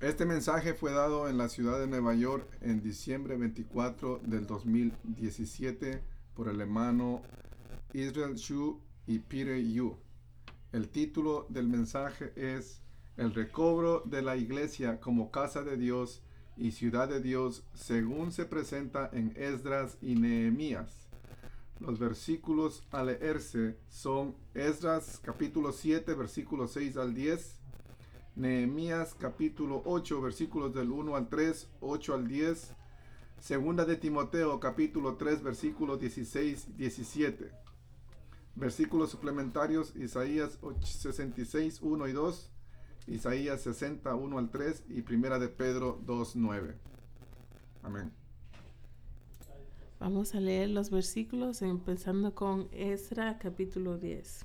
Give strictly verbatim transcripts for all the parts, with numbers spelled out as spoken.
Este mensaje fue dado en la ciudad de Nueva York en diciembre veinticuatro del dos mil diecisiete por el hermano Israel Shu y Peter Yu. El título del mensaje es El recobro de la iglesia como casa de Dios y ciudad de Dios según se presenta en Esdras y Nehemías. Los versículos a leerse son Esdras capítulo siete versículos seis al diez, Nehemías capítulo ocho versículos del uno al tres, ocho al diez, Segunda de Timoteo capítulo tres versículos dieciséis diecisiete. Versículos suplementarios Isaías sesenta y seis, uno y dos, Isaías sesenta, uno al tres y Primera de Pedro dos, nueve. Amén. Vamos a leer los versículos empezando con Esdras capítulo diez.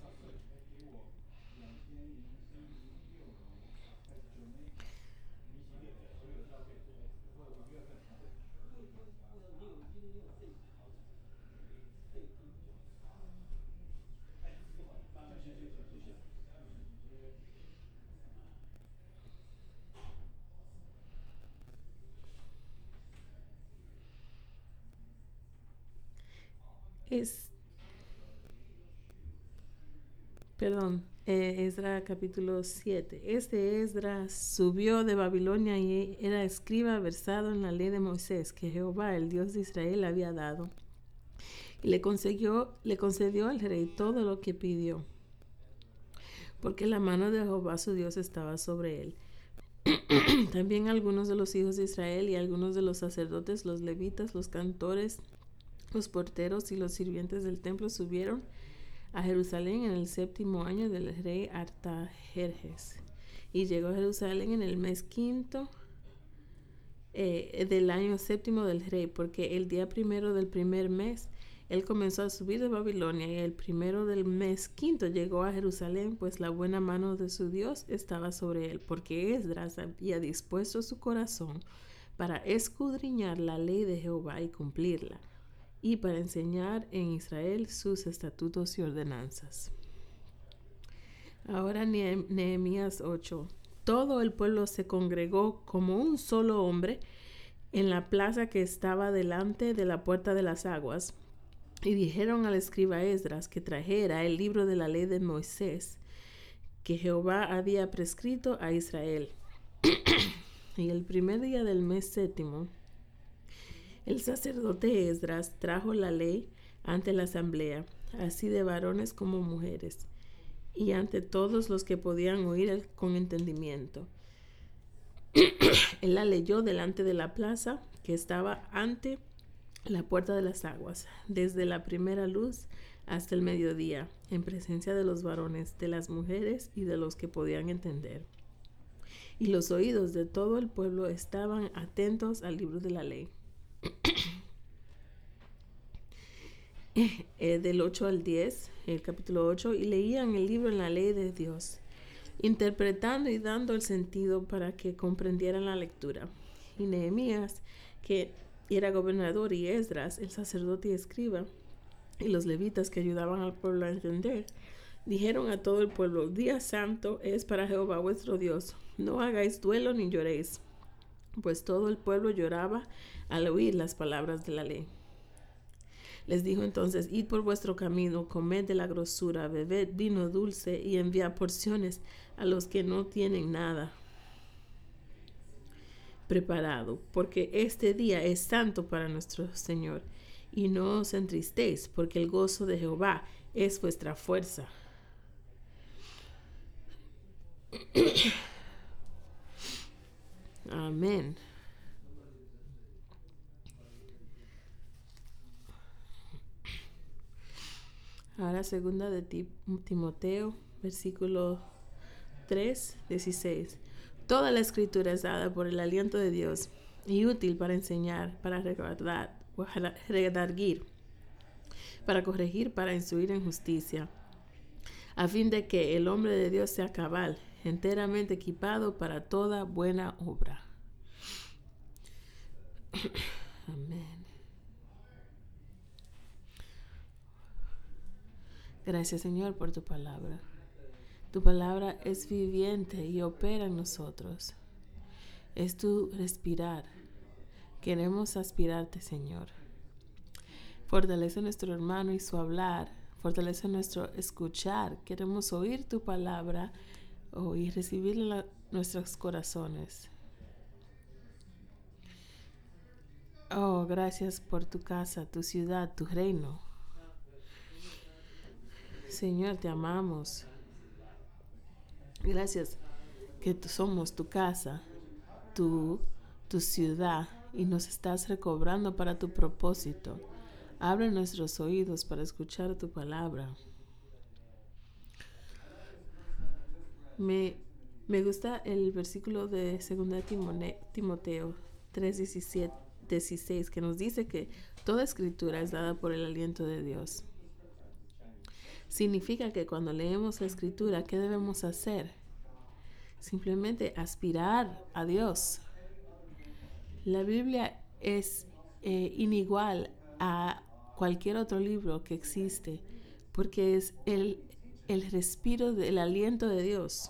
Es, perdón, eh, Esdras capítulo siete. Este Esdras subió de Babilonia y era escriba versado en la ley de Moisés que Jehová, el Dios de Israel, había dado. Y le concedió, le concedió al rey todo lo que pidió, porque la mano de Jehová su Dios estaba sobre él. También algunos de los hijos de Israel y algunos de los sacerdotes, los levitas, los cantores, los porteros y los sirvientes del templo subieron a Jerusalén en el séptimo año del rey Artajerjes. Y llegó a Jerusalén en el mes quinto eh, del año séptimo del rey, porque el día primero del primer mes él comenzó a subir de Babilonia, y el primero del mes quinto llegó a Jerusalén, pues la buena mano de su Dios estaba sobre él, porque Esdras había dispuesto su corazón para escudriñar la ley de Jehová y cumplirla, y para enseñar en Israel sus estatutos y ordenanzas. Ahora Nehemías ocho. Todo el pueblo se congregó como un solo hombre en la plaza que estaba delante de la puerta de las aguas, y dijeron al escriba Esdras que trajera el libro de la ley de Moisés que Jehová había prescrito a Israel. Y el primer día del mes séptimo, el sacerdote Esdras trajo la ley ante la asamblea, así de varones como mujeres, y ante todos los que podían oír con entendimiento. Él la leyó delante de la plaza que estaba ante la puerta de las aguas, desde la primera luz hasta el mediodía, en presencia de los varones, de las mujeres y de los que podían entender. Y los oídos de todo el pueblo estaban atentos al libro de la ley. eh, del ocho al diez, el capítulo ocho, y leían el libro en la ley de Dios, interpretando y dando el sentido para que comprendieran la lectura. Y Nehemías, que era gobernador, y Esdras, el sacerdote y escriba, y los levitas que ayudaban al pueblo a entender, dijeron a todo el pueblo: día santo es para Jehová vuestro Dios, no hagáis duelo ni lloréis. Pues todo el pueblo lloraba al oír las palabras de la ley. Les dijo entonces: id por vuestro camino, comed de la grosura, bebed vino dulce y enviad porciones a los que no tienen nada preparado, porque este día es santo para nuestro Señor. Y no os entristéis, porque el gozo de Jehová es vuestra fuerza. Amén. Ahora segunda de Timoteo, versículo tres, dieciséis. Toda la escritura es dada por el aliento de Dios y útil para enseñar, para recordar, redarguir, para corregir, para instruir en justicia, a fin de que el hombre de Dios sea cabal, enteramente equipado para toda buena obra. Amén. Gracias, Señor, por tu palabra. Tu palabra es viviente y opera en nosotros. es tu respirar. Queremos aspirarte, Señor. Fortalece nuestro hermano y su hablar. Fortalece nuestro escuchar. Queremos oír tu palabra oh, y recibirla en nuestros corazones. Oh, gracias por tu casa, tu ciudad, tu reino. Señor, te amamos. Gracias que tú somos tu casa, tu, tu ciudad, y nos estás recobrando para tu propósito. Abre nuestros oídos para escuchar tu palabra. Me, me gusta el versículo de segunda Timoteo tres dieciséis que nos dice que toda escritura es dada por el aliento de Dios. Significa que cuando leemos la escritura, ¿qué debemos hacer? Simplemente aspirar a Dios. La Biblia es eh, inigual a cualquier otro libro que existe, porque es el, el respiro del aliento de Dios.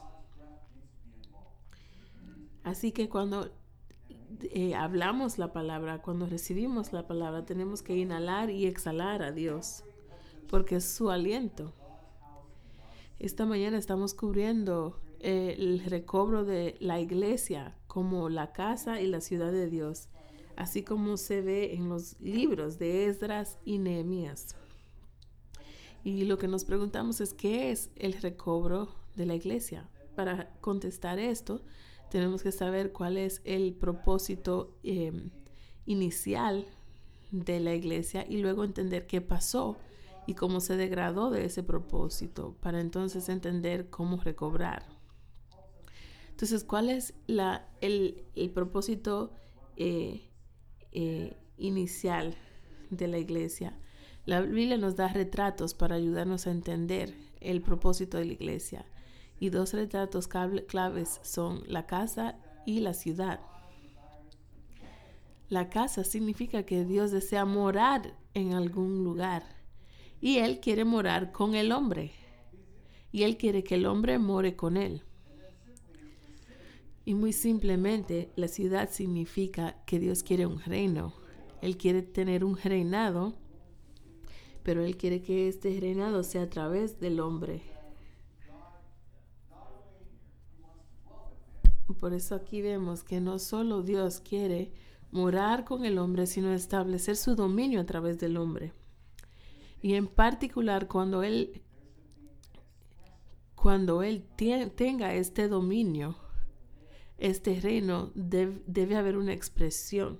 Así que cuando eh, hablamos la palabra, cuando recibimos la palabra, tenemos que inhalar y exhalar a Dios, porque es su aliento. Esta mañana estamos cubriendo eh, el recobro de la iglesia como la casa y la ciudad de Dios, así como se ve en los libros de Esdras y Nehemías. Y lo que nos preguntamos es, ¿qué es el recobro de la iglesia? Para contestar esto, tenemos que saber cuál es el propósito eh, inicial de la iglesia y luego entender qué pasó y cómo se degradó de ese propósito, para entonces entender cómo recobrar. Entonces, ¿cuál es la, el, el propósito eh, eh, inicial de la iglesia? La Biblia nos da retratos para ayudarnos a entender el propósito de la iglesia. Y dos retratos claves son la casa y la ciudad. La casa significa que Dios desea morar en algún lugar. Y Él quiere morar con el hombre. Y Él quiere que el hombre more con Él. Y muy simplemente, la ciudad significa que Dios quiere un reino. Él quiere tener un reinado, pero Él quiere que este reinado sea a través del hombre. Por eso aquí vemos que no solo Dios quiere morar con el hombre, sino establecer su dominio a través del hombre. Y en particular cuando Él, cuando él tie, tenga este dominio, este reino, deb, debe haber una expresión.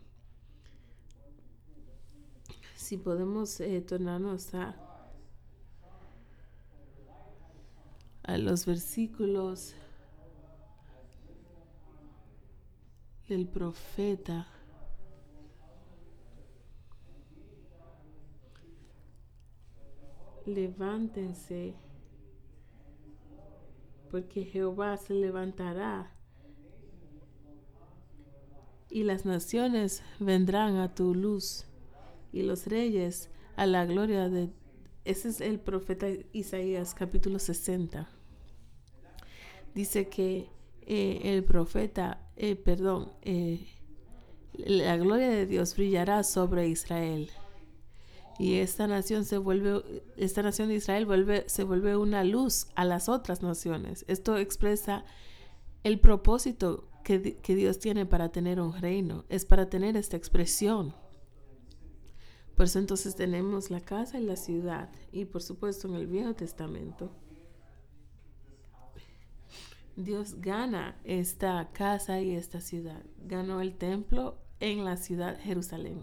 Si podemos eh, tornarnos a, a los versículos del profeta. Levántense, porque Jehová se levantará y las naciones vendrán a tu luz y los reyes a la gloria de... Ese es el profeta Isaías, capítulo sesenta. Dice que eh, el profeta, eh, perdón, eh, la gloria de Dios brillará sobre Israel. Y esta nación se vuelve, esta nación de Israel vuelve, se vuelve una luz a las otras naciones. Esto expresa el propósito que, que Dios tiene para tener un reino. Es para tener esta expresión. Por eso entonces tenemos la casa y la ciudad. Y por supuesto en el Viejo Testamento, Dios gana esta casa y esta ciudad. Ganó el templo en la ciudad Jerusalén.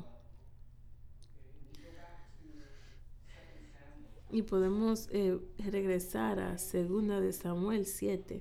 Y podemos eh, regresar a segunda de Samuel siete,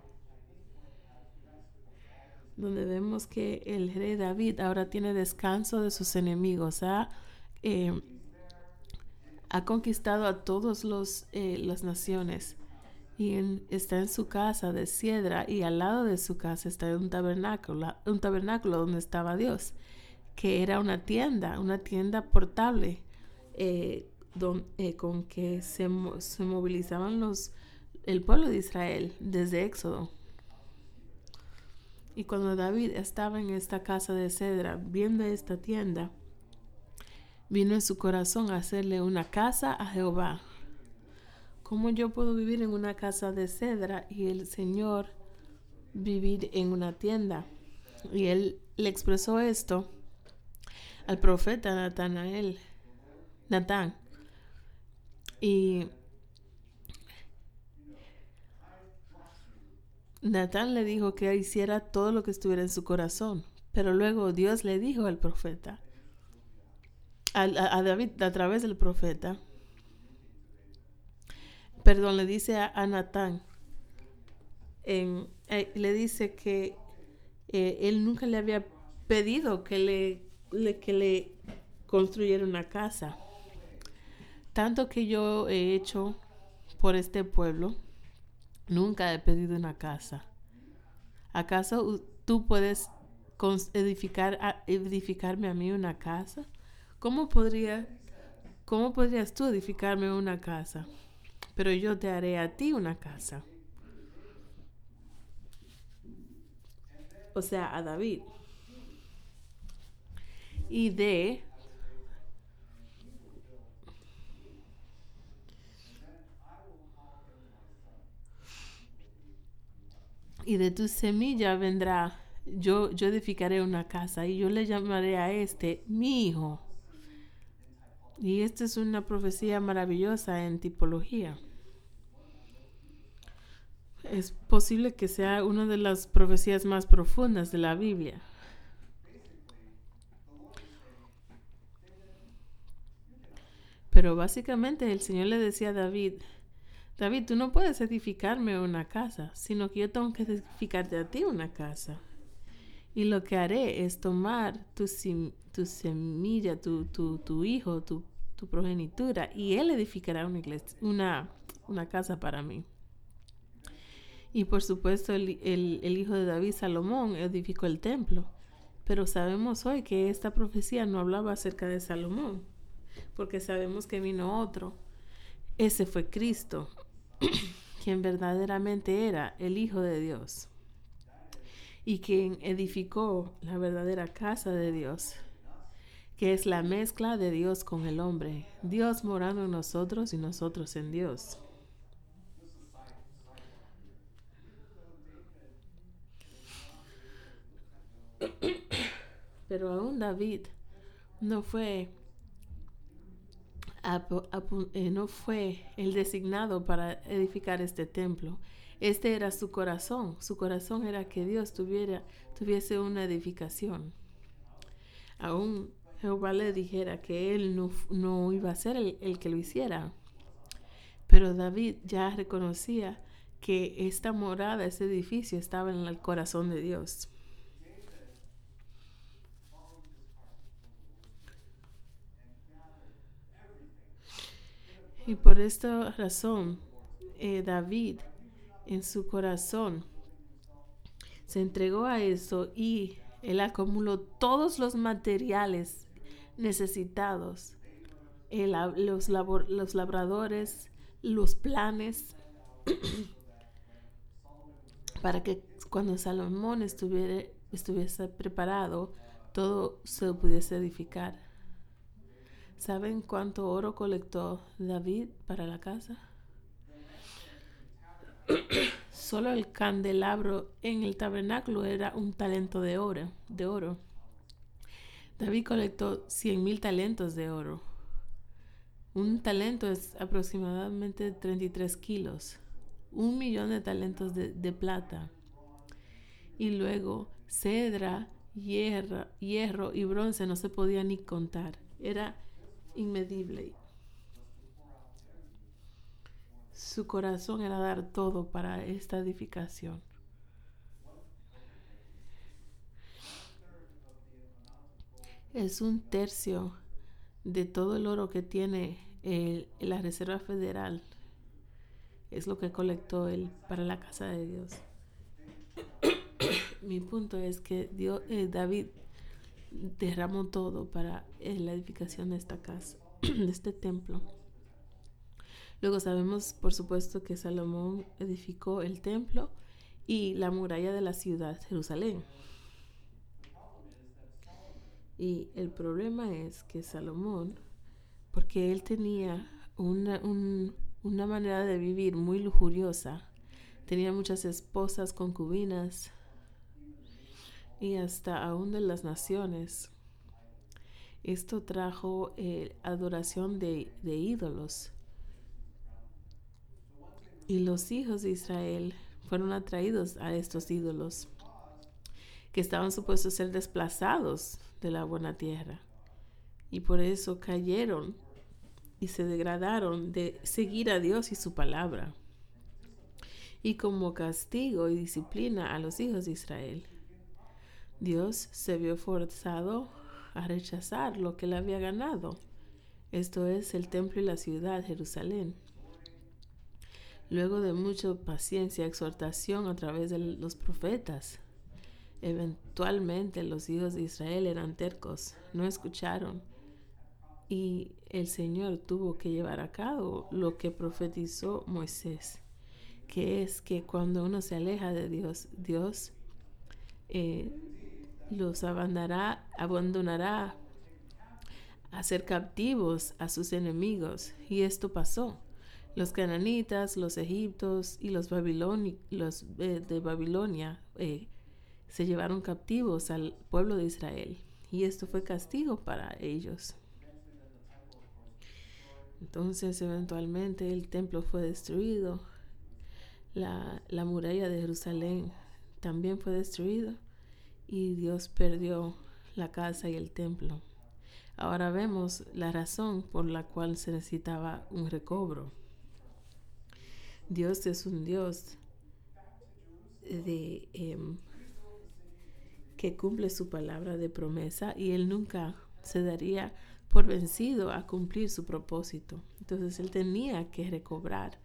donde vemos que el rey David ahora tiene descanso de sus enemigos. Ha, eh, ha conquistado a todas eh, las naciones y en, está en su casa de Siedra, y al lado de su casa está un tabernáculo, un tabernáculo donde estaba Dios, que era una tienda, una tienda portable, eh, Don, eh, con que se, se movilizaban los, el pueblo de Israel desde Éxodo. Y cuando David estaba en esta casa de cedra, viendo esta tienda, vino en su corazón a hacerle una casa a Jehová. ¿Cómo yo puedo vivir en una casa de cedra y el Señor vivir en una tienda? Y él le expresó esto al profeta Natanael, Natán. Y Natán le dijo que hiciera todo lo que estuviera en su corazón. Pero luego Dios le dijo al profeta, a, a, a David a través del profeta, perdón, le dice a, a Natán, en, eh, le dice que eh, él nunca le había pedido que le, le, que le construyera una casa. Tanto que yo he hecho por este pueblo, nunca he pedido una casa. ¿Acaso tú puedes edificar, edificarme a mí una casa? ¿Cómo podría, cómo podrías tú edificarme una casa? Pero yo te haré a ti una casa. O sea, a David. Y de y de tu semilla vendrá, yo, yo edificaré una casa y yo le llamaré a este mi hijo. Y esta es una profecía maravillosa en tipología. Es posible que sea una de las profecías más profundas de la Biblia. Pero básicamente el Señor le decía a David, David, tú no puedes edificarme una casa, sino que yo tengo que edificarte a ti una casa. Y lo que haré es tomar tu, sim, tu semilla, tu, tu, tu hijo, tu, tu progenitura, y él edificará una, iglesia, una, una casa para mí. Y por supuesto el, el, el hijo de David, Salomón, edificó el templo. Pero sabemos hoy que esta profecía no hablaba acerca de Salomón, porque sabemos que vino otro. Ese fue Cristo, quien verdaderamente era el Hijo de Dios y quien edificó la verdadera casa de Dios, que es la mezcla de Dios con el hombre, Dios morando en nosotros y nosotros en Dios. Pero aún David no fue no fue el designado para edificar este templo. Este era su corazón. Su corazón era que Dios tuviera, tuviese una edificación. Aún Jehová le dijera que él no, no iba a ser el, el que lo hiciera. Pero David ya reconocía que esta morada, este edificio, estaba en el corazón de Dios. Y por esta razón, eh, David en su corazón se entregó a eso y él acumuló todos los materiales necesitados, el, los, labor, los labradores, los planes, para que cuando Salomón estuviera, estuviese preparado, todo se pudiese edificar. ¿Saben cuánto oro colectó David para la casa? Solo el candelabro en el tabernáculo era un talento de oro, de oro. David colectó cien mil talentos de oro. Un talento es aproximadamente treinta y tres kilos. Un millón de talentos de, de plata. Y luego cedra, hierro, hierro y bronce no se podía ni contar. Era inmedible. Su corazón era dar todo para esta edificación. Es un tercio de todo el oro que tiene el, la Reserva Federal. Es lo que colectó él para la casa de Dios. Mi punto es que Dios, eh, David derramó todo para eh, la edificación de esta casa, de este templo. Luego sabemos, por supuesto, que Salomón edificó el templo y la muralla de la ciudad Jerusalén. Y el problema es que Salomón, porque él tenía una, un, una manera de vivir muy lujuriosa, tenía muchas esposas, concubinas, y hasta aún de las naciones. Esto trajo eh, adoración de, de ídolos. Y los hijos de Israel fueron atraídos a estos ídolos, que estaban supuestos a ser desplazados de la buena tierra. Y por eso cayeron y se degradaron de seguir a Dios y su palabra. Y como castigo y disciplina a los hijos de Israel, Dios se vio forzado a rechazar lo que él había ganado. Esto es el templo y la ciudad, Jerusalén. Luego de mucha paciencia y exhortación a través de los profetas, eventualmente los hijos de Israel eran tercos, no escucharon, y el Señor tuvo que llevar a cabo lo que profetizó Moisés, que es que cuando uno se aleja de Dios, Dios eh, los abandonará, abandonará a ser captivos a sus enemigos. Y esto pasó. Los cananitas, los egiptos y los, babiloni, los eh, de Babilonia eh, se llevaron captivos al pueblo de Israel. Y esto fue castigo para ellos. Entonces, eventualmente, el templo fue destruido. La, la muralla de Jerusalén también fue destruida. Y Dios perdió la casa y el templo. Ahora vemos la razón por la cual se necesitaba un recobro. Dios es un Dios de, eh, que cumple su palabra de promesa, y Él nunca se daría por vencido a cumplir su propósito. Entonces Él tenía que recobrar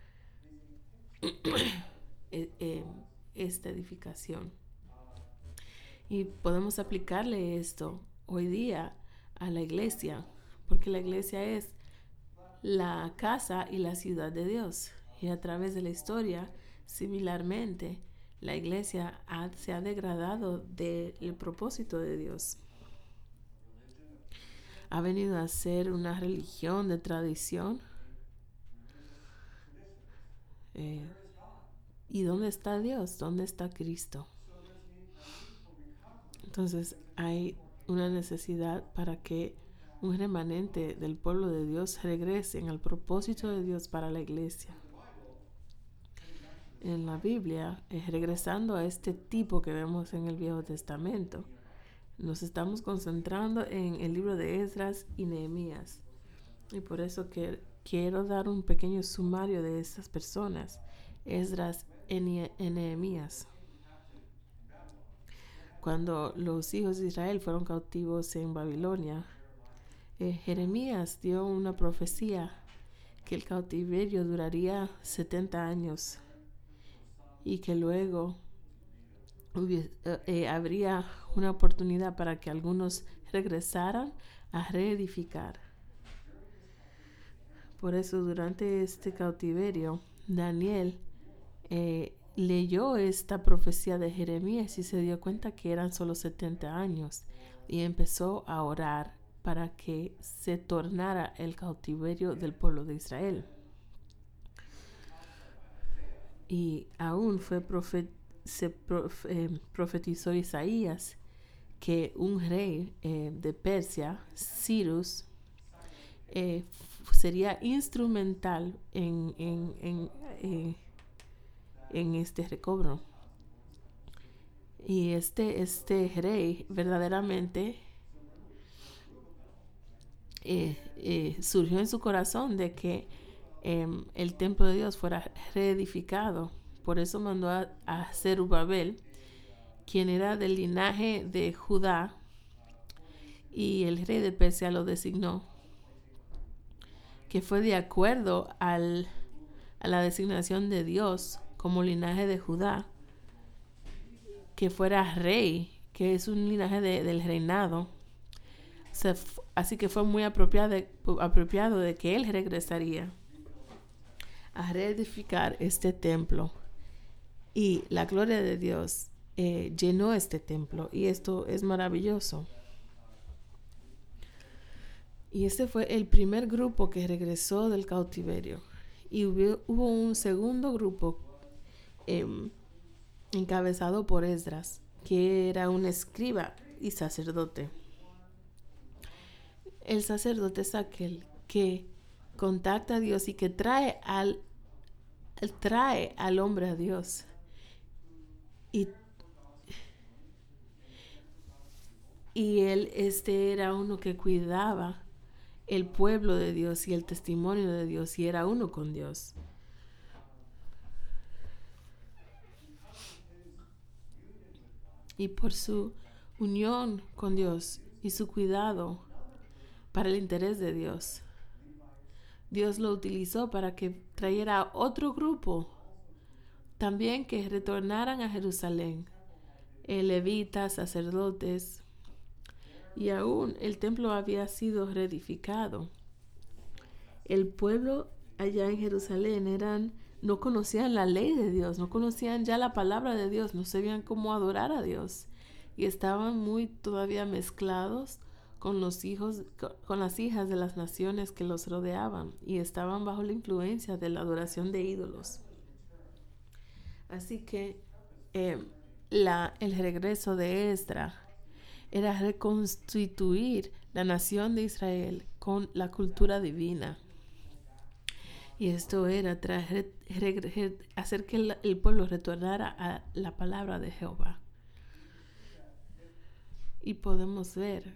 eh, eh, esta edificación. Y podemos aplicarle esto hoy día a la iglesia, porque la iglesia es la casa y la ciudad de Dios. Y a través de la historia, similarmente, la iglesia ha, se ha degradado del propósito de Dios. Ha venido a ser una religión de tradición. Eh, ¿Y dónde está Dios? ¿Dónde está Cristo? Entonces hay una necesidad para que un remanente del pueblo de Dios regresen al propósito de Dios para la iglesia. En la Biblia, eh, regresando a este tipo que vemos en el Viejo Testamento, nos estamos concentrando en el libro de Esdras y Nehemías. Y por eso que quiero dar un pequeño sumario de estas personas, Esdras y Nehemías. Cuando los hijos de Israel fueron cautivos en Babilonia, eh, Jeremías dio una profecía que el cautiverio duraría setenta años y que luego hubiese, eh, habría una oportunidad para que algunos regresaran a reedificar. Por eso, durante este cautiverio, Daniel eh, leyó esta profecía de Jeremías y se dio cuenta que eran solo setenta años, y empezó a orar para que se tornara el cautiverio del pueblo de Israel. Y aún fue profet, se prof, eh, profetizó Isaías que un rey eh, de Persia, Cyrus, eh, sería instrumental en, en, en, eh, en este recobro. Y este, este rey verdaderamente eh, eh, surgió en su corazón de que eh, el templo de Dios fuera reedificado. Por eso mandó a, a Zerubabel, quien era del linaje de Judá, y el rey de Persia lo designó, que fue de acuerdo al, a la designación de Dios como linaje de Judá, que fuera rey, que es un linaje de, del reinado. O sea, f- así que fue muy apropiado de, apropiado de que él regresaría a reedificar este templo. y la gloria de Dios eh, llenó este templo, y esto es maravilloso. Y este fue el primer grupo que regresó del cautiverio. Y hubo, hubo un segundo grupo eh, encabezado por Esdras, que era un escriba y sacerdote. El sacerdote es aquel que contacta a Dios y que trae al, trae al hombre a Dios. Y, y él este era uno que cuidaba el pueblo de Dios y el testimonio de Dios, y era uno con Dios. Y por su unión con Dios y su cuidado para el interés de Dios, Dios lo utilizó para que trayera otro grupo también que retornaran a Jerusalén, eh, levitas, sacerdotes, y aún el templo había sido reedificado. El pueblo allá en Jerusalén eran, no conocían la ley de Dios, no conocían ya la palabra de Dios, no sabían cómo adorar a Dios, y estaban muy todavía mezclados con los hijos, con las hijas de las naciones que los rodeaban, y estaban bajo la influencia de la adoración de ídolos. Así que eh, la, el regreso de Esdras era reconstituir la nación de Israel con la cultura divina. Y esto era traer, re, re, hacer que el, el pueblo retornara a la palabra de Jehová. Y podemos ver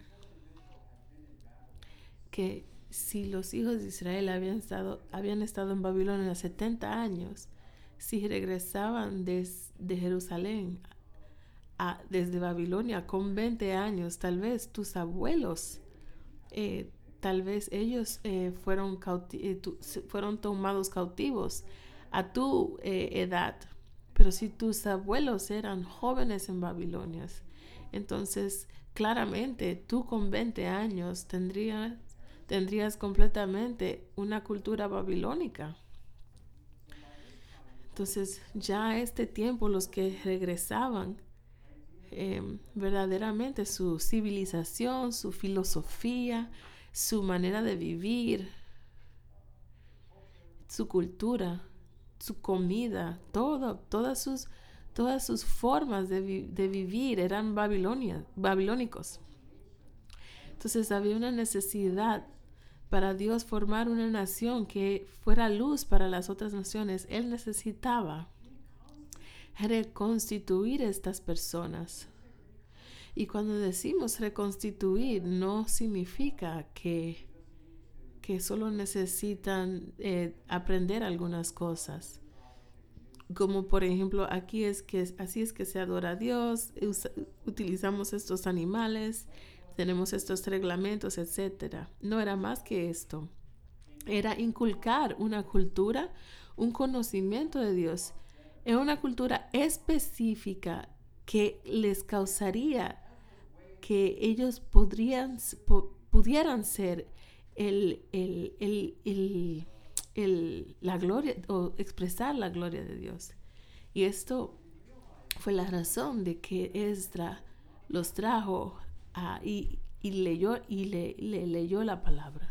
que si los hijos de Israel habían estado, habían estado en Babilonia setenta años, si regresaban des, de Jerusalén a, desde Babilonia con veinte años, tal vez tus abuelos, eh, tal vez ellos eh, fueron, cauti- eh, tu, fueron tomados cautivos a tu eh, edad. Pero si tus abuelos eran jóvenes en Babilonia, entonces claramente tú con veinte años tendrías, tendrías completamente una cultura babilónica. Entonces ya a este tiempo los que regresaban, eh, verdaderamente su civilización, su filosofía, su manera de vivir, su cultura, su comida, todo, todas sus, todas sus formas de, vi- de vivir eran babilonia, babilónicos. Entonces había una necesidad para Dios formar una nación que fuera luz para las otras naciones. Él necesitaba reconstituir estas personas. Y cuando decimos reconstituir, no significa que, que solo necesitan eh, aprender algunas cosas. Como por ejemplo, aquí es que así es que se adora a Dios, usa, utilizamos estos animales, tenemos estos reglamentos, etcétera. No era más que esto. Era inculcar una cultura, un conocimiento de Dios en una cultura específica que les causaría que ellos podrían, po, pudieran ser el, el, el, el, el, la gloria o expresar la gloria de Dios. Y esto fue la razón de que Esdras los trajo a, y, y leyó y le, le leyó la palabra.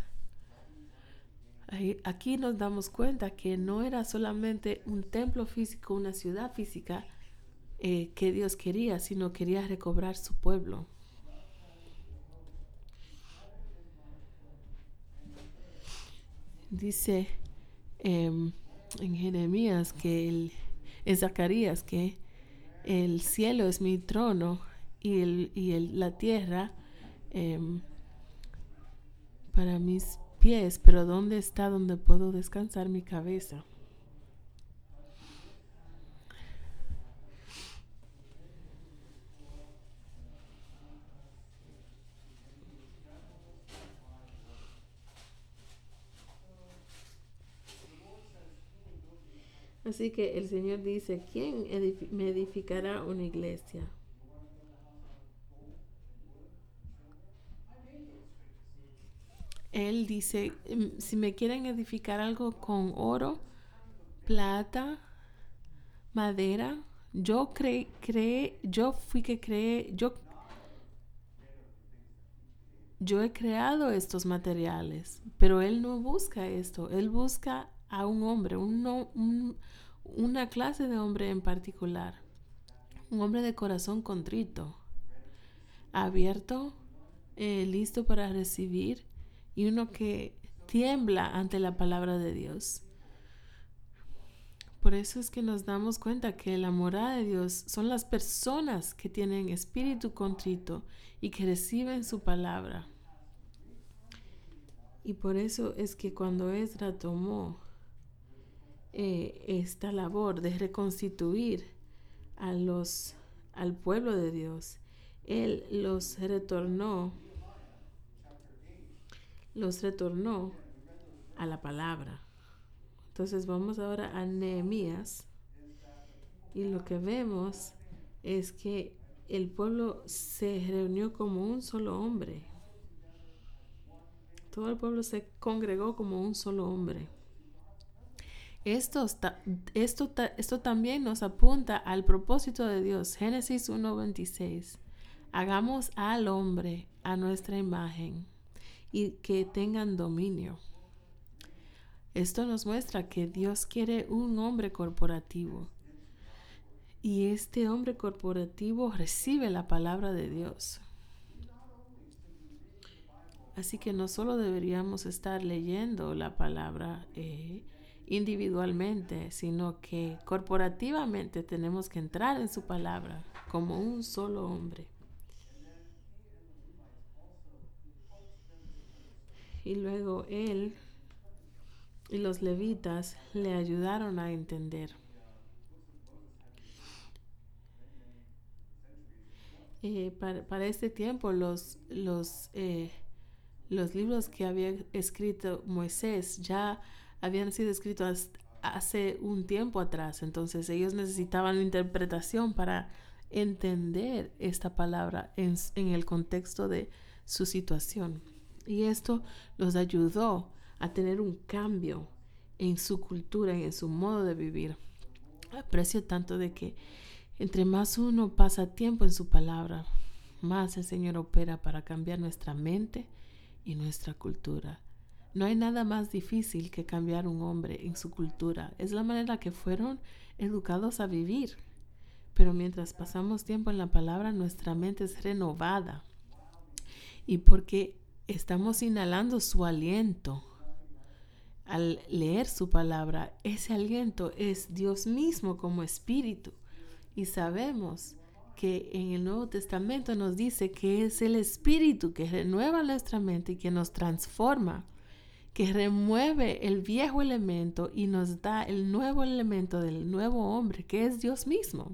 Aquí nos damos cuenta que no era solamente un templo físico, una ciudad física eh, que Dios quería, sino quería recobrar su pueblo. Dice eh, en Jeremías que el, en Zacarías que el cielo es mi trono y, el, y el, la tierra eh, para mis pies, pero ¿dónde está donde puedo descansar mi cabeza? Así que el Señor dice, ¿quién edifi- me edificará una iglesia? Él dice, si me quieren edificar algo con oro, plata, madera, Yo creé, creé, yo fui que creé, yo, yo he creado estos materiales, pero él no busca esto, él busca a un hombre, un, no- un- una clase de hombre en particular, un hombre de corazón contrito, abierto, eh, listo para recibir y uno que tiembla ante la palabra de Dios. Por eso es que nos damos cuenta que la morada de Dios son las personas que tienen espíritu contrito y que reciben su palabra. Y por eso es que cuando Esdra tomó eh, esta labor de reconstituir a los, al pueblo de Dios, él los retornó, los retornó a la palabra. Entonces vamos ahora a Nehemías y lo que vemos es que el pueblo se reunió como un solo hombre. Todo el pueblo se congregó como un solo hombre. Esto, está, esto, esto también nos apunta al propósito de Dios. Génesis uno veintiséis. Hagamos al hombre a nuestra imagen y que tengan dominio. Esto nos muestra que Dios quiere un hombre corporativo. Y este hombre corporativo recibe la palabra de Dios. Así que no solo deberíamos estar leyendo la palabra eh, individualmente, sino que corporativamente tenemos que entrar en su palabra como un solo hombre. Y luego él y los levitas le ayudaron a entender. Eh, para, para este tiempo los, los, eh, los libros que había escrito Moisés ya habían sido escritos hace un tiempo atrás, entonces ellos necesitaban interpretación para entender esta palabra en, en el contexto de su situación. Y esto los ayudó a tener un cambio en su cultura, en su modo de vivir. Aprecio tanto de que entre más uno pasa tiempo en su palabra, más el Señor opera para cambiar nuestra mente y nuestra cultura. No hay nada más difícil que cambiar un hombre en su cultura. Es la manera que fueron educados a vivir. Pero mientras pasamos tiempo en la palabra, nuestra mente es renovada. Y porque estamos inhalando su aliento al leer su palabra, ese aliento es Dios mismo como espíritu. Y sabemos que en el Nuevo Testamento nos dice que es el Espíritu que renueva nuestra mente y que nos transforma, que remueve el viejo elemento y nos da el nuevo elemento del nuevo hombre, que es Dios mismo.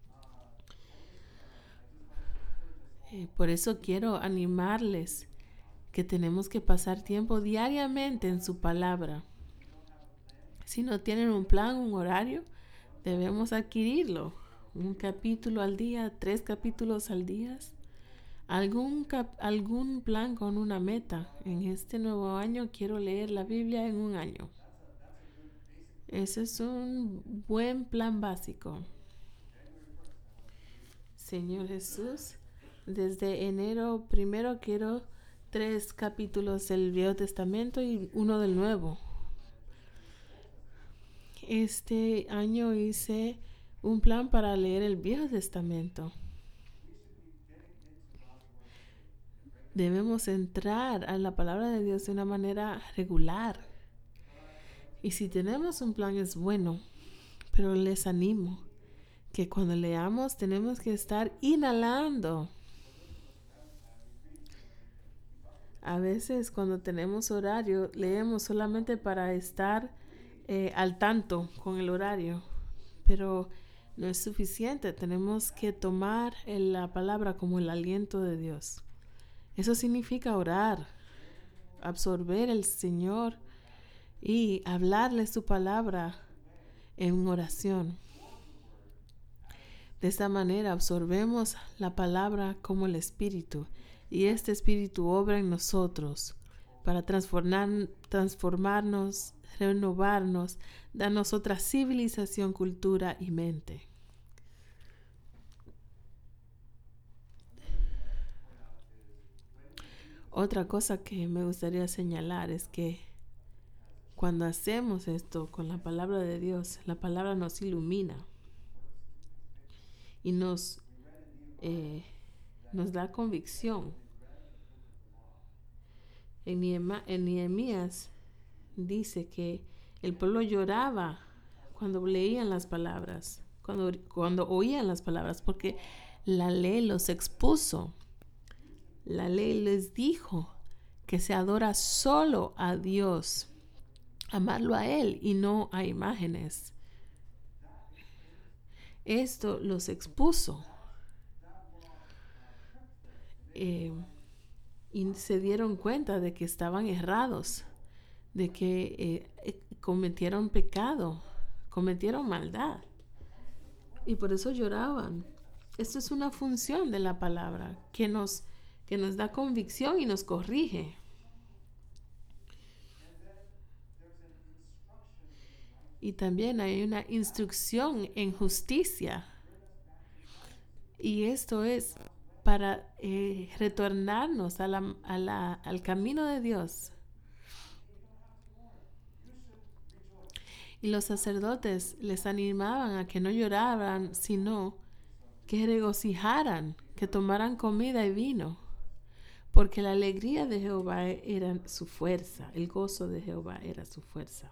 Eh, por eso quiero animarles que tenemos que pasar tiempo diariamente en su palabra. Si no tienen un plan, un horario, debemos adquirirlo. Un capítulo al día, tres capítulos al día, algún, cap- algún plan con una meta. En este nuevo año quiero leer la Biblia en un año. Ese es un buen plan básico. Señor Jesús, desde enero primero quiero tres capítulos del Viejo Testamento y uno del Nuevo. Este año hice un plan para leer el Viejo Testamento. Debemos entrar a la palabra de Dios de una manera regular. Y si tenemos un plan es bueno, pero les animo que cuando leamos tenemos que estar inhalando. A veces cuando tenemos horario leemos solamente para estar eh, al tanto con el horario, pero no es suficiente. Tenemos que tomar la palabra como el aliento de Dios. Eso significa orar, absorber el Señor y hablarle su palabra en oración. De esta manera absorbemos la palabra como el Espíritu y este Espíritu obra en nosotros para transformar, transformarnos, renovarnos, darnos otra civilización, cultura y mente. Otra cosa que me gustaría señalar es que cuando hacemos esto con la palabra de Dios, la palabra nos ilumina y nos, eh, nos da convicción. En, Nehema, en Nehemías dice que el pueblo lloraba cuando leían las palabras, cuando, cuando oían las palabras, porque la ley los expuso. La ley les dijo que se adora solo a Dios, amarlo a Él y no a imágenes. Esto los expuso. Eh, y se dieron cuenta de que estaban errados, de que eh, cometieron pecado, cometieron maldad. Y por eso lloraban. Esto es una función de la palabra que nos, que nos da convicción y nos corrige. Y también hay una instrucción en justicia. Y esto es para eh, retornarnos a la, a la, al camino de Dios. Y los sacerdotes les animaban a que no lloraran, sino que regocijaran, que tomaran comida y vino, porque la alegría de Jehová era su fuerza, el gozo de Jehová era su fuerza.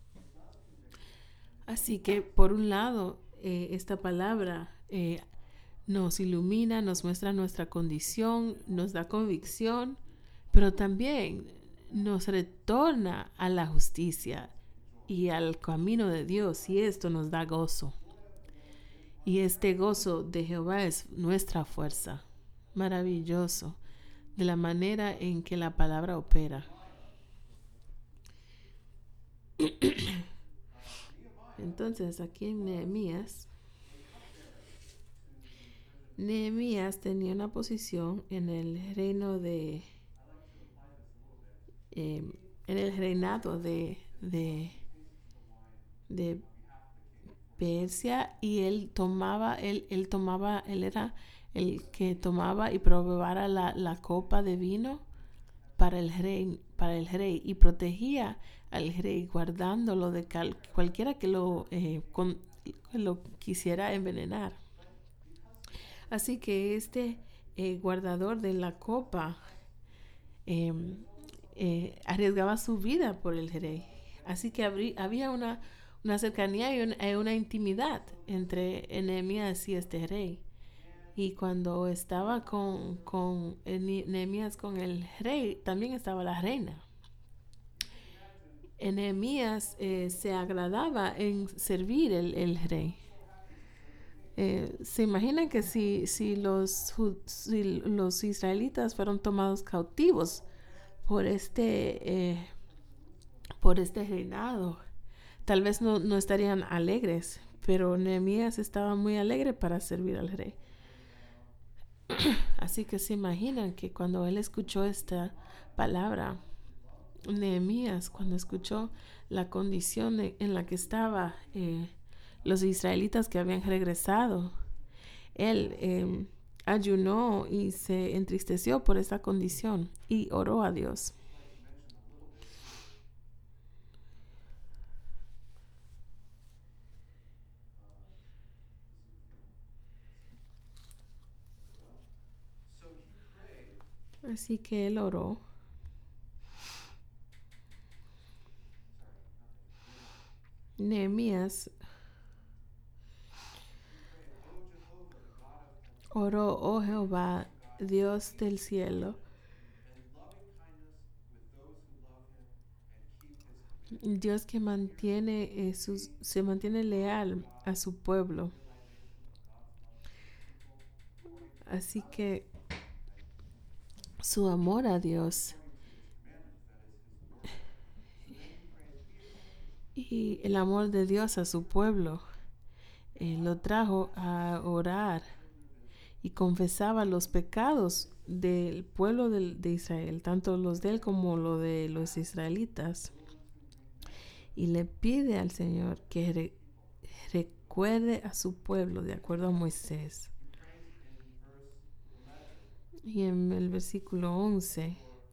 Así que, por un lado, eh, esta palabra eh, nos ilumina, nos muestra nuestra condición, nos da convicción, pero también nos retorna a la justicia y al camino de Dios, y esto nos da gozo. Y este gozo de Jehová es nuestra fuerza. Maravilloso de la manera en que la palabra opera. Entonces, aquí en Nehemías, Nehemías tenía una posición en el reino de, eh, en el reinado de, de, de Persia, y él tomaba, él, él tomaba, él era el que tomaba y probara la, la copa de vino para el rey, para el rey, y protegía al rey guardándolo de cal, cualquiera que lo, eh, con, que lo quisiera envenenar. Así que este eh, guardador de la copa eh, eh, arriesgaba su vida por el rey. Así que habrí, había una, una cercanía y una, una intimidad entre Nehemías y este rey. Y cuando estaba con, con Nehemías con el rey, también estaba la reina. Nehemías eh, se agradaba en servir el, el rey. Eh, se imaginan que si, si, los, si los israelitas fueron tomados cautivos por este, eh, por este reinado, tal vez no, no estarían alegres, pero Nehemías estaba muy alegre para servir al rey. Así que se imaginan que cuando él escuchó esta palabra, Nehemías, cuando escuchó la condición en la que estaba eh, los israelitas que habían regresado, él eh, ayunó y se entristeció por esa condición y oró a Dios. Así que él oró. Nehemías oró: oh Jehová, Dios del cielo, Dios que mantiene eh, sus, se mantiene leal a su pueblo. Así que su amor a Dios y el amor de Dios a su pueblo eh, lo trajo a orar y confesaba los pecados del pueblo de, de Israel, tanto los de él como los de los israelitas, y le pide al Señor que re, recuerde a su pueblo de acuerdo a Moisés. Y en el versículo once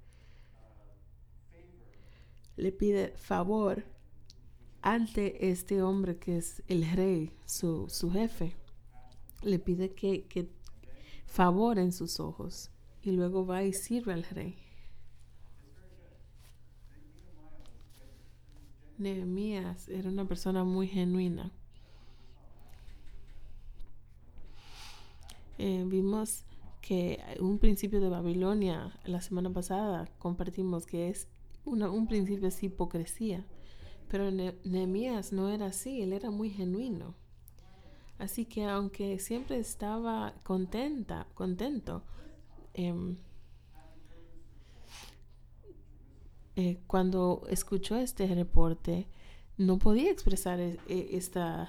le pide favor ante este hombre que es el rey, su, su jefe. Le pide que, que favor en sus ojos y luego va y sirve al rey. Nehemías era una persona muy genuina. Eh, vimos que un principio de Babilonia la semana pasada compartimos que es una, un principio de hipocresía, pero ne- Nehemías no era así, él era muy genuino. Así que aunque siempre estaba contenta, contento, eh, eh, cuando escuchó este reporte, no podía expresar eh, esta,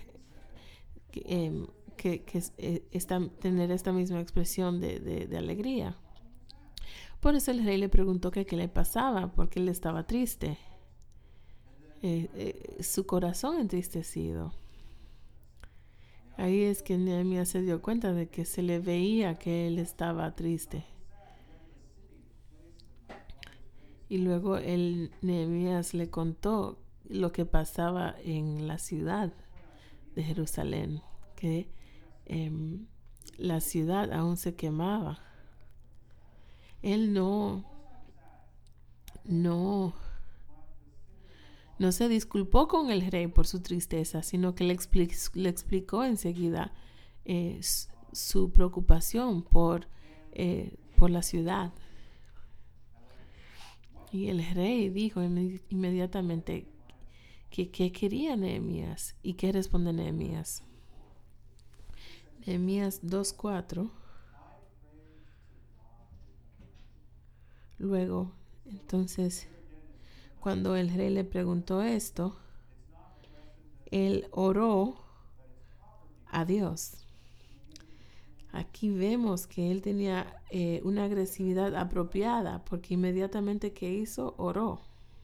eh, que, que eh, esta, tener esta misma expresión de, de, de alegría. Por eso el rey le preguntó que qué le pasaba, porque él estaba triste, eh, eh, su corazón entristecido. Ahí es que Nehemías se dio cuenta de que se le veía que él estaba triste. Y luego el Nehemías le contó lo que pasaba en la ciudad de Jerusalén, que eh, la ciudad aún se quemaba. Él no, no, no se disculpó con el rey por su tristeza, sino que le, expli- le explicó enseguida eh, su preocupación por, eh, por la ciudad. Y el rey dijo inmediatamente que qué quería Nehemías y qué responde Nehemías. Nehemías dos cuatro. Luego, entonces, cuando el rey le preguntó esto, él oró a Dios. Aquí vemos que él tenía eh, una agresividad apropiada, porque inmediatamente que hizo, oró.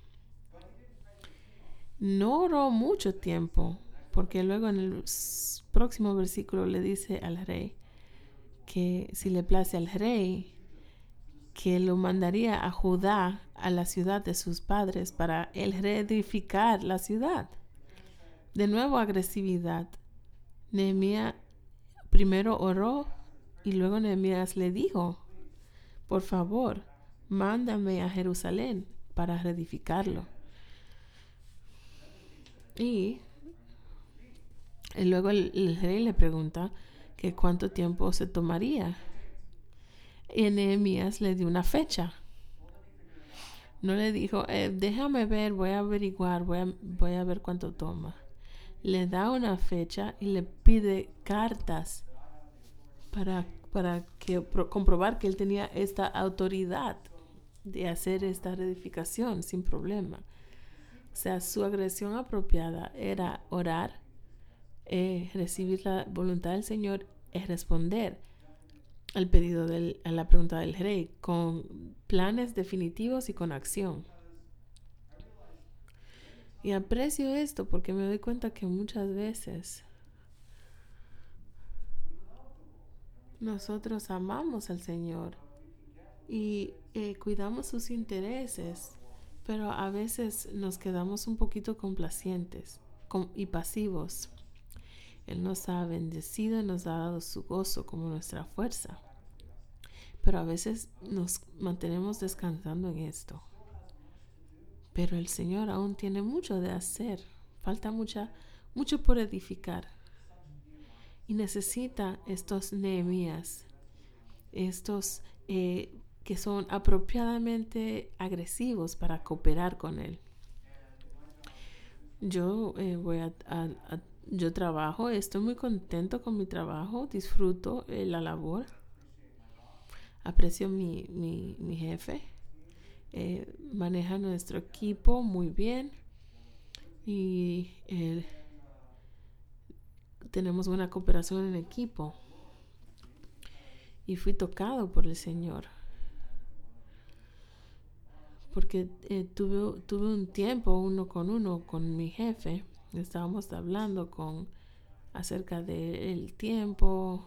No oró mucho tiempo, porque luego en el próximo versículo le dice al rey que si le place al rey, que lo mandaría a Judá, a la ciudad de sus padres, para él reedificar la ciudad. De nuevo agresividad. Nehemías primero oró y luego Nehemías le dijo, por favor, mándame a Jerusalén para reedificarlo. Y, y luego el, el rey le pregunta que cuánto tiempo se tomaría. Y Nehemías le dio una fecha. No le dijo, eh, déjame ver, voy a averiguar, voy a, voy a ver cuánto toma. Le da una fecha y le pide cartas para, para que, pro, comprobar que él tenía esta autoridad de hacer esta reedificación sin problema. O sea, su agresión apropiada era orar, eh, recibir la voluntad del Señor, es responder al pedido del, a la pregunta del rey con planes definitivos y con acción. Y aprecio esto porque me doy cuenta que muchas veces nosotros amamos al Señor y eh, cuidamos sus intereses, pero a veces nos quedamos un poquito complacientes y pasivos. Él nos ha bendecido y nos ha dado su gozo como nuestra fuerza, pero a veces nos mantenemos descansando en esto. Pero el Señor aún tiene mucho de hacer, falta mucha, mucho por edificar. Y necesita estos Nehemías, estos eh, que son apropiadamente agresivos para cooperar con Él. Yo eh, voy a, a, a, yo trabajo, estoy muy contento con mi trabajo, disfruto eh, la labor, aprecio mi, mi, mi jefe, eh, maneja nuestro equipo muy bien y eh, tenemos buena cooperación en equipo. Y fui tocado por el Señor. Porque eh, tuve, tuve un tiempo uno con uno con mi jefe. Estábamos hablando con, acerca del tiempo.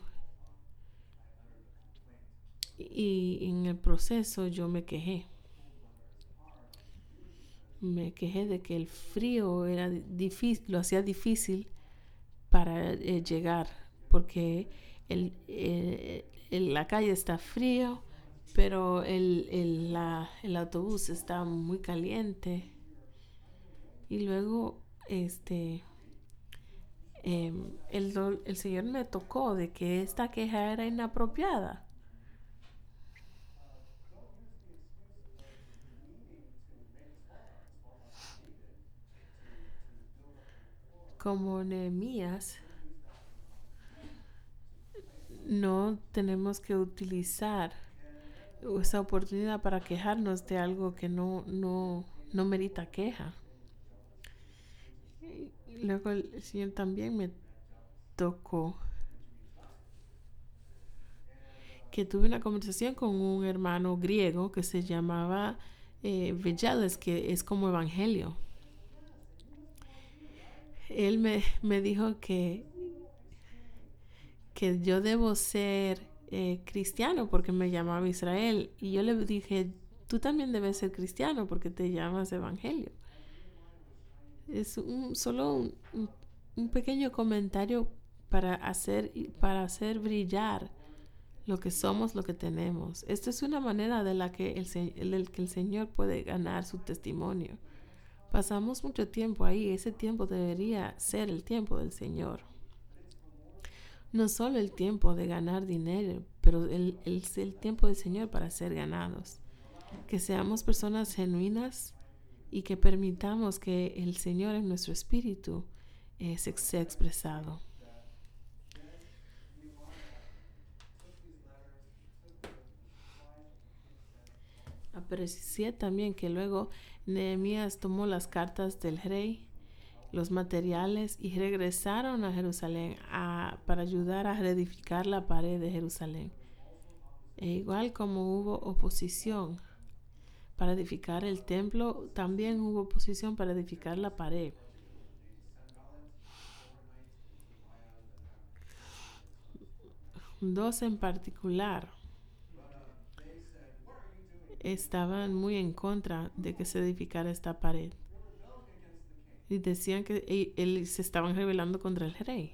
Y en el proceso yo me quejé. me quejé de que el frío era difícil, lo hacía difícil para eh, llegar, porque el, eh, el, la calle está frío, pero el, el, la, el autobús está muy caliente. Y luego este eh, el, el Señor me tocó de que esta queja era inapropiada. Como Nehemías, no tenemos que utilizar esa oportunidad para quejarnos de algo que no, no, no merita queja. Y luego el Señor también me tocó que tuve una conversación con un hermano griego que se llamaba eh, Vigeles, que es como evangelio. Él me, me dijo que, que yo debo ser eh, cristiano porque me llamaba Israel. Y yo le dije, tú también debes ser cristiano porque te llamas evangelio. Es un, solo un, un, un pequeño comentario para hacer, para hacer brillar lo que somos, lo que tenemos. Esto es una manera de la que el, el, que el Señor puede ganar su testimonio. Pasamos mucho tiempo ahí. Ese tiempo debería ser el tiempo del Señor. No solo el tiempo de ganar dinero, pero el, el, el tiempo del Señor para ser ganados. Que seamos personas genuinas y que permitamos que el Señor en nuestro espíritu eh, se, sea expresado. Aprecié también que luego Nehemías tomó las cartas del rey, los materiales y regresaron a Jerusalén a, para ayudar a reedificar la pared de Jerusalén. E igual como hubo oposición para edificar el templo, también hubo oposición para edificar la pared. Dos en particular estaban muy en contra de que se edificara esta pared. Y decían que él, él, se estaban rebelando contra el rey.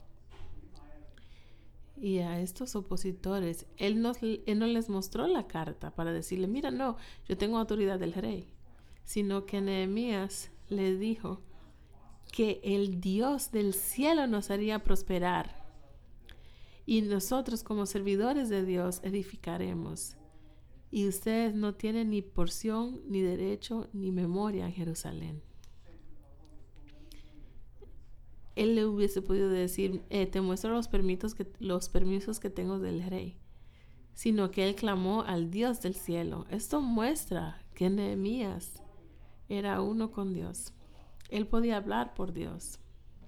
Y a estos opositores, él no, él no les mostró la carta para decirle, mira, no, yo tengo autoridad del rey. Sino que Nehemías le dijo que el Dios del cielo nos haría prosperar. Y nosotros como servidores de Dios edificaremos. Y ustedes no tienen ni porción, ni derecho, ni memoria en Jerusalén. Él le hubiese podido decir, eh, te muestro los permisos, que, los permisos que tengo del rey. Sino que él clamó al Dios del cielo. Esto muestra que Nehemías era uno con Dios. Él podía hablar por Dios.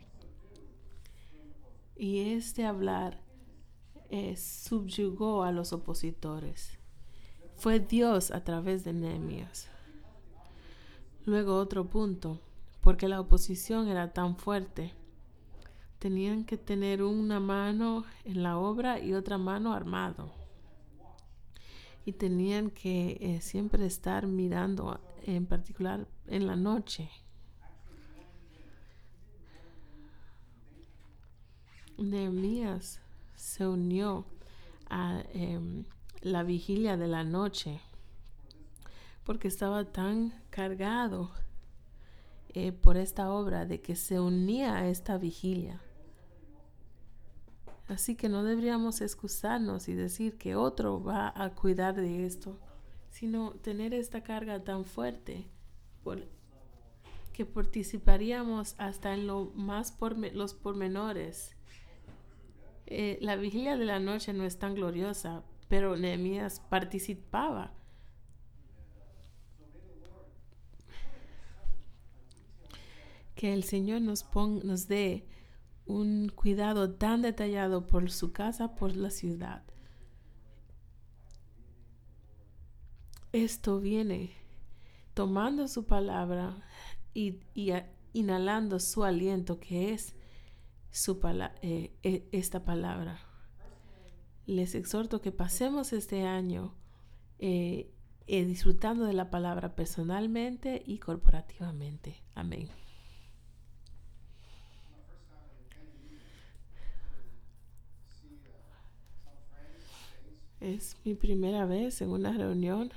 Y este hablar eh, subyugó a los opositores. Fue Dios a través de Nehemías. Luego otro punto, porque la oposición era tan fuerte, tenían que tener una mano en la obra y otra mano armado. Y tenían que eh, siempre estar mirando, en particular en la noche. Nehemías se unió a eh, la vigilia de la noche porque estaba tan cargado eh, por esta obra de que se unía a esta vigilia. Así que no deberíamos excusarnos y decir que otro va a cuidar de esto, sino tener esta carga tan fuerte por, que participaríamos hasta en lo más porme, los pormenores. Eh, la vigilia de la noche no es tan gloriosa, pero Nehemías participaba. Que el Señor nos, pon, nos dé un cuidado tan detallado por su casa, por la ciudad. Esto viene tomando su palabra y, y a, inhalando su aliento, que es su pala- eh, eh, esta palabra. Les exhorto que pasemos este año eh, eh, disfrutando de la palabra personalmente y corporativamente. Amén. Es mi primera vez en una reunión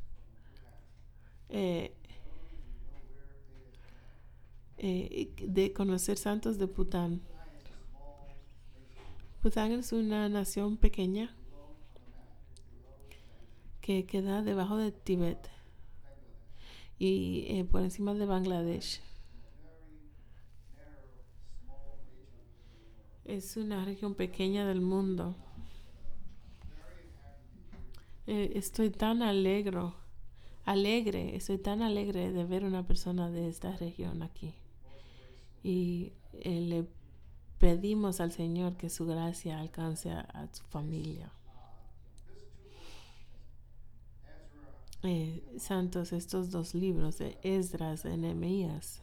eh, eh, de conocer santos de Bután. Bután es una nación pequeña que queda debajo de Tíbet y eh, por encima de Bangladesh. Es una región pequeña del mundo. Eh, estoy tan alegro, alegre, estoy tan alegre de ver una persona de esta región aquí. Y eh, le pedimos al Señor que su gracia alcance a, a su familia. Eh, santos, estos dos libros de Esdras y Nehemías,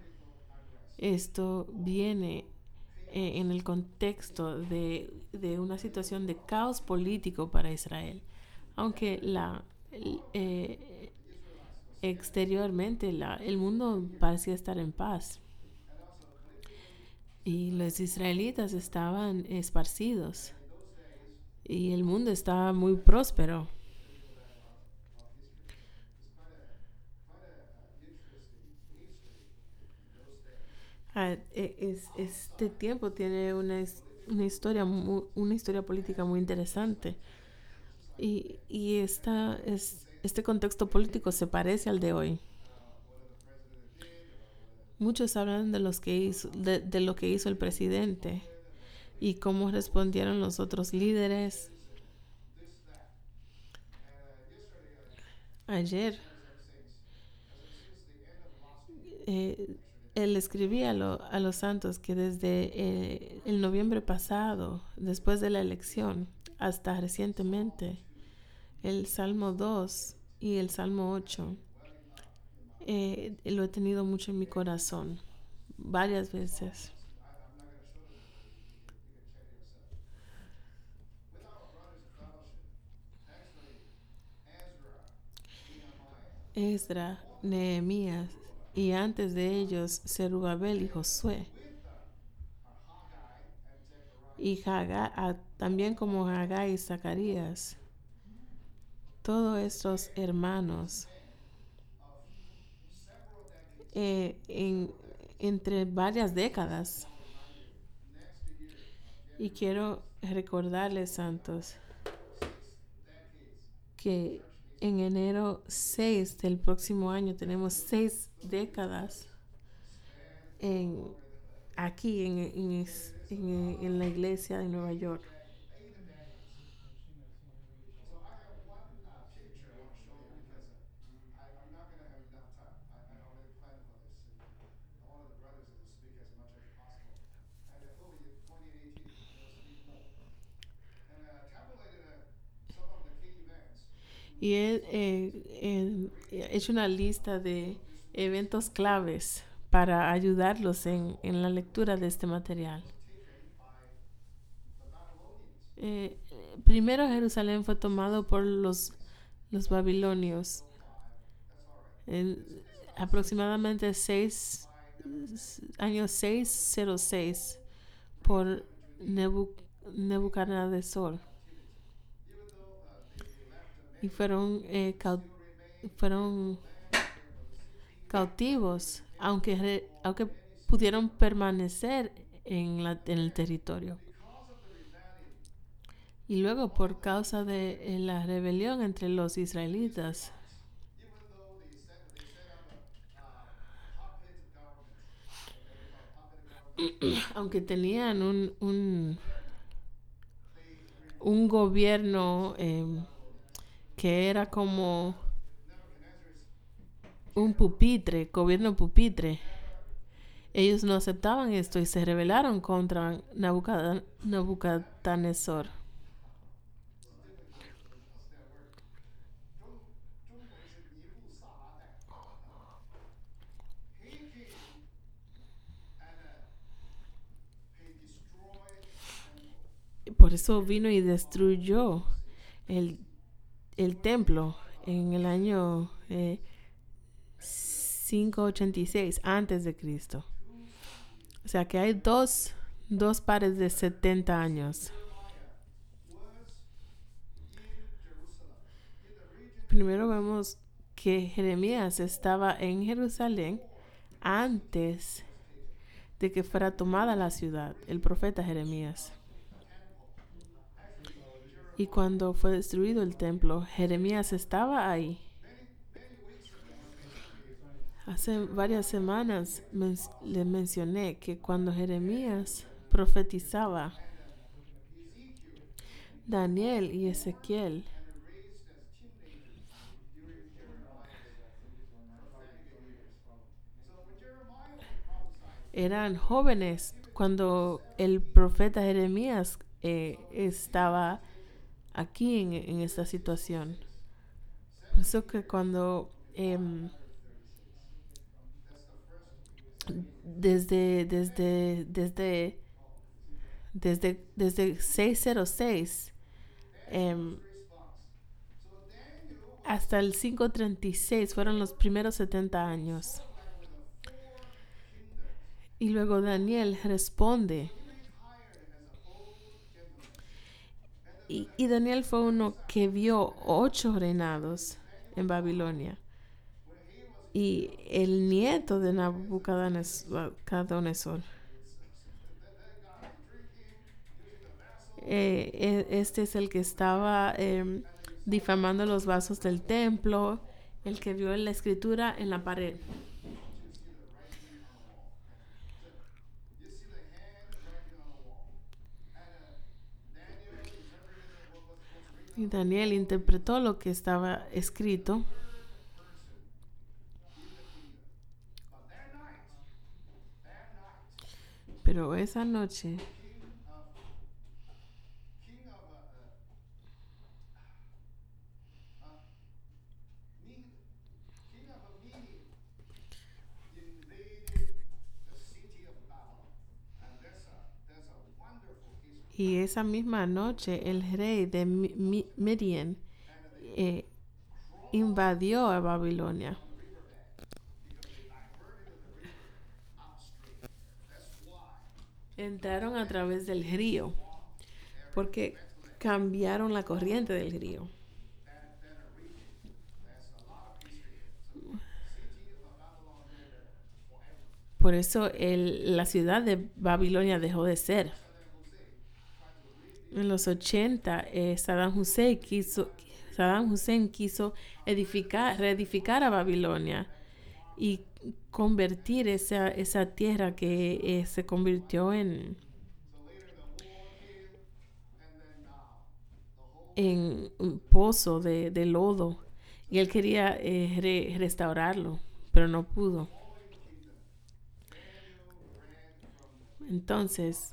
esto viene eh, en el contexto de, de una situación de caos político para Israel. Aunque la eh, exteriormente la, el mundo parecía estar en paz y los israelitas estaban esparcidos y el mundo estaba muy próspero. Ah, es, este tiempo tiene una, una historia muy, una historia política muy interesante y, y esta es, este contexto político se parece al de hoy. Muchos hablan de, los que hizo, de, de lo que hizo el presidente y cómo respondieron los otros líderes. Ayer eh, él escribía a, lo, a los santos que desde eh, el noviembre pasado, después de la elección, hasta recientemente, el Salmo dos y el Salmo ocho, eh, lo he tenido mucho en mi corazón, varias veces. Esdra, Nehemías y antes de ellos Zerubabel y Josué y Haga, también como Hagai y Zacarías, todos estos hermanos eh, en, entre varias décadas. Y quiero recordarles, santos, que en enero seis del próximo año tenemos seis décadas en, aquí en, en, en, en la iglesia de Nueva York. Y he, eh, he hecho una lista de eventos claves para ayudarlos en, en la lectura de este material. Eh, primero Jerusalén fue tomado por los, los babilonios en aproximadamente seis, año seiscientos seis por Nebu, Nebuchadnezzar. Y fueron, eh, caut, fueron cautivos, aunque, re, aunque pudieron permanecer en, la, en el territorio. Y luego, por causa de eh, la rebelión entre los israelitas, aunque tenían un, un, un gobierno eh, que era como un pupitre, gobierno pupitre, ellos no aceptaban esto y se rebelaron contra Nabucodonosor. Por eso vino y destruyó el, el templo en el año eh, quinientos ochenta y seis antes de Cristo. O sea que hay dos, dos pares de setenta años. Primero vemos que Jeremías estaba en Jerusalén antes de que fuera tomada la ciudad, el profeta Jeremías. Y cuando fue destruido el templo, Jeremías estaba ahí. Hace varias semanas men- le mencioné que cuando Jeremías profetizaba, Daniel y Ezequiel eran jóvenes cuando el profeta Jeremías eh, estaba aquí en, en esta situación. Por eso que cuando em, desde desde desde desde desde seiscientos seis em, hasta el quinientos treinta y seis fueron los primeros setenta años. Y luego Daniel responde. Y, y Daniel fue uno que vio ocho reinados en Babilonia. Y el nieto de Nabucodonosor. Eh, este es el que estaba eh, difamando los vasos del templo, el que vio la escritura en la pared. Y Daniel interpretó lo que estaba escrito. Pero esa noche y esa misma noche el rey de Midian eh, invadió a Babilonia. Entraron a través del río porque cambiaron la corriente del río. Por eso el, la ciudad de Babilonia dejó de ser. En los ochenta, eh, Saddam Hussein quiso, Saddam Hussein quiso edificar, reedificar a Babilonia y convertir esa, esa tierra que eh, se convirtió en, en un pozo de, de lodo. Y él quería eh, re, restaurarlo, pero no pudo. Entonces,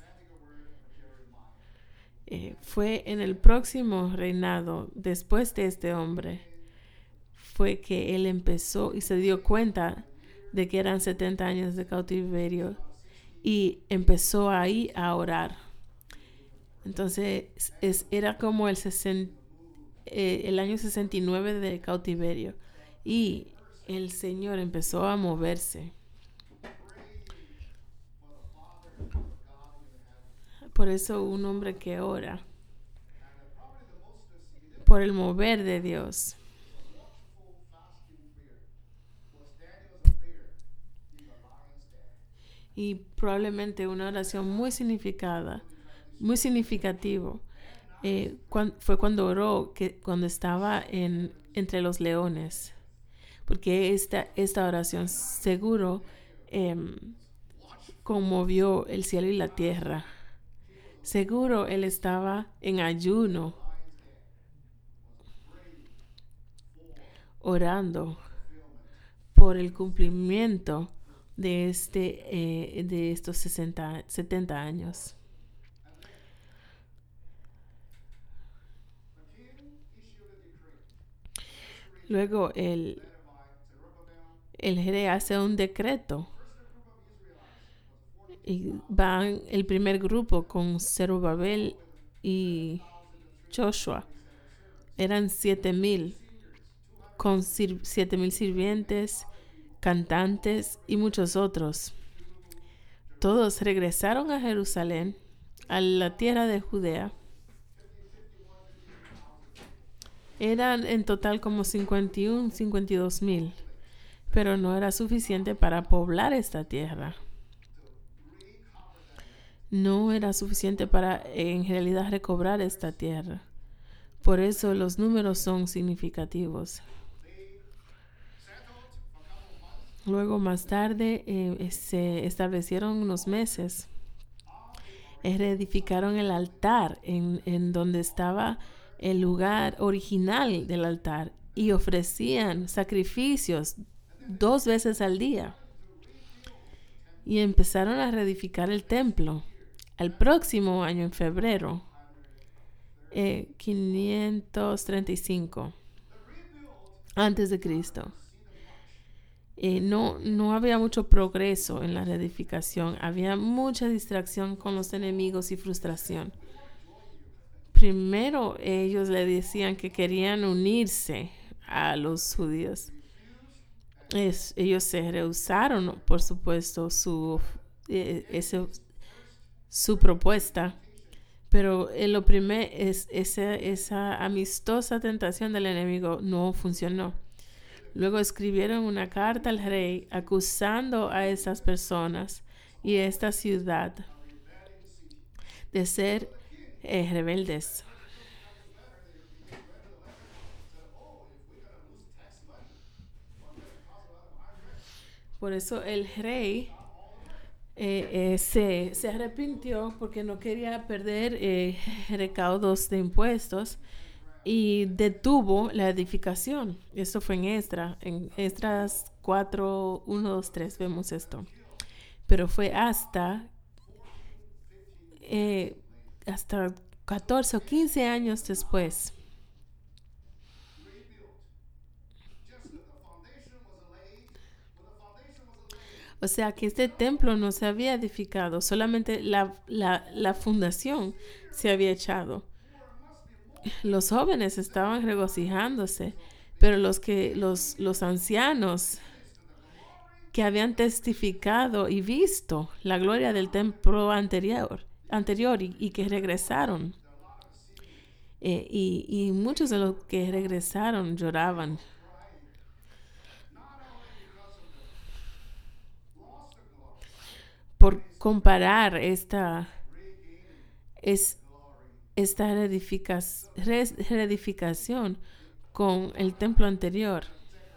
eh, fue en el próximo reinado, después de este hombre, fue que él empezó y se dio cuenta de que eran setenta años de cautiverio y empezó ahí a orar. Entonces, es, era como el, sesenta, eh, el año sesenta y nueve de cautiverio y el Señor empezó a moverse. Por eso un hombre que ora por el mover de Dios. Y probablemente una oración muy significada, muy significativo, eh, cuando, fue cuando oró, que, cuando estaba en, entre los leones. Porque esta, esta oración seguro eh, conmovió el cielo y la tierra. Seguro él estaba en ayuno, orando por el cumplimiento de, este, eh, de estos sesenta, setenta años. Luego el, el rey hace un decreto y van el primer grupo con Zerubabel y Joshua. Eran siete mil. con sir- siete mil sirvientes, cantantes y muchos otros. Todos regresaron a Jerusalén, a la tierra de Judea. Eran en total como cincuenta y uno, cincuenta y dos mil, pero no era suficiente para poblar esta tierra. No era suficiente para en realidad recobrar esta tierra. Por eso los números son significativos. Luego, más tarde, eh, se establecieron unos meses. Eh, reedificaron el altar en, en donde estaba el lugar original del altar y ofrecían sacrificios dos veces al día. Y empezaron a reedificar el templo. Al próximo año, en febrero, eh, quinientos treinta y cinco antes de Cristo. Eh, no, no había mucho progreso en la reedificación. Había mucha distracción con los enemigos y frustración. Primero ellos le decían que querían unirse a los judíos. Es, ellos se rehusaron, por supuesto, su, eh, ese, su propuesta. Pero eh, lo primero es esa, esa amistosa tentación del enemigo no funcionó. Luego escribieron una carta al rey acusando a esas personas y a esta ciudad de ser eh, rebeldes. Por eso el rey eh, eh, se, se arrepintió porque no quería perder eh, recaudos de impuestos y detuvo la edificación. Esto fue en Esdras. En Esdras cuatro, uno, dos, tres vemos esto. Pero fue hasta, eh, hasta catorce o quince años después. O sea que este templo no se había edificado, solamente la, la, la fundación se había echado. Los jóvenes estaban regocijándose, pero los que los, los ancianos que habían testificado y visto la gloria del templo anterior, anterior y, y que regresaron, eh, y, y muchos de los que regresaron lloraban. Por comparar esta es esta reedificación, reedificación con el templo anterior.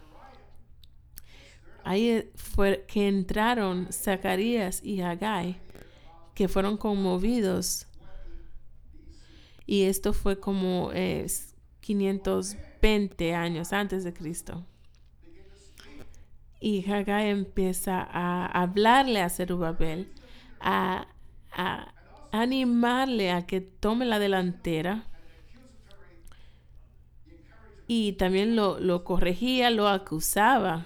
Ahí fue que entraron Zacarías y Hagai, que fueron conmovidos. Y esto fue como eh, quinientos veinte años antes de Cristo. Y Hagai empieza a hablarle a Zerubabel, a, a animarle a que tome la delantera. Y también lo, lo corregía, lo acusaba.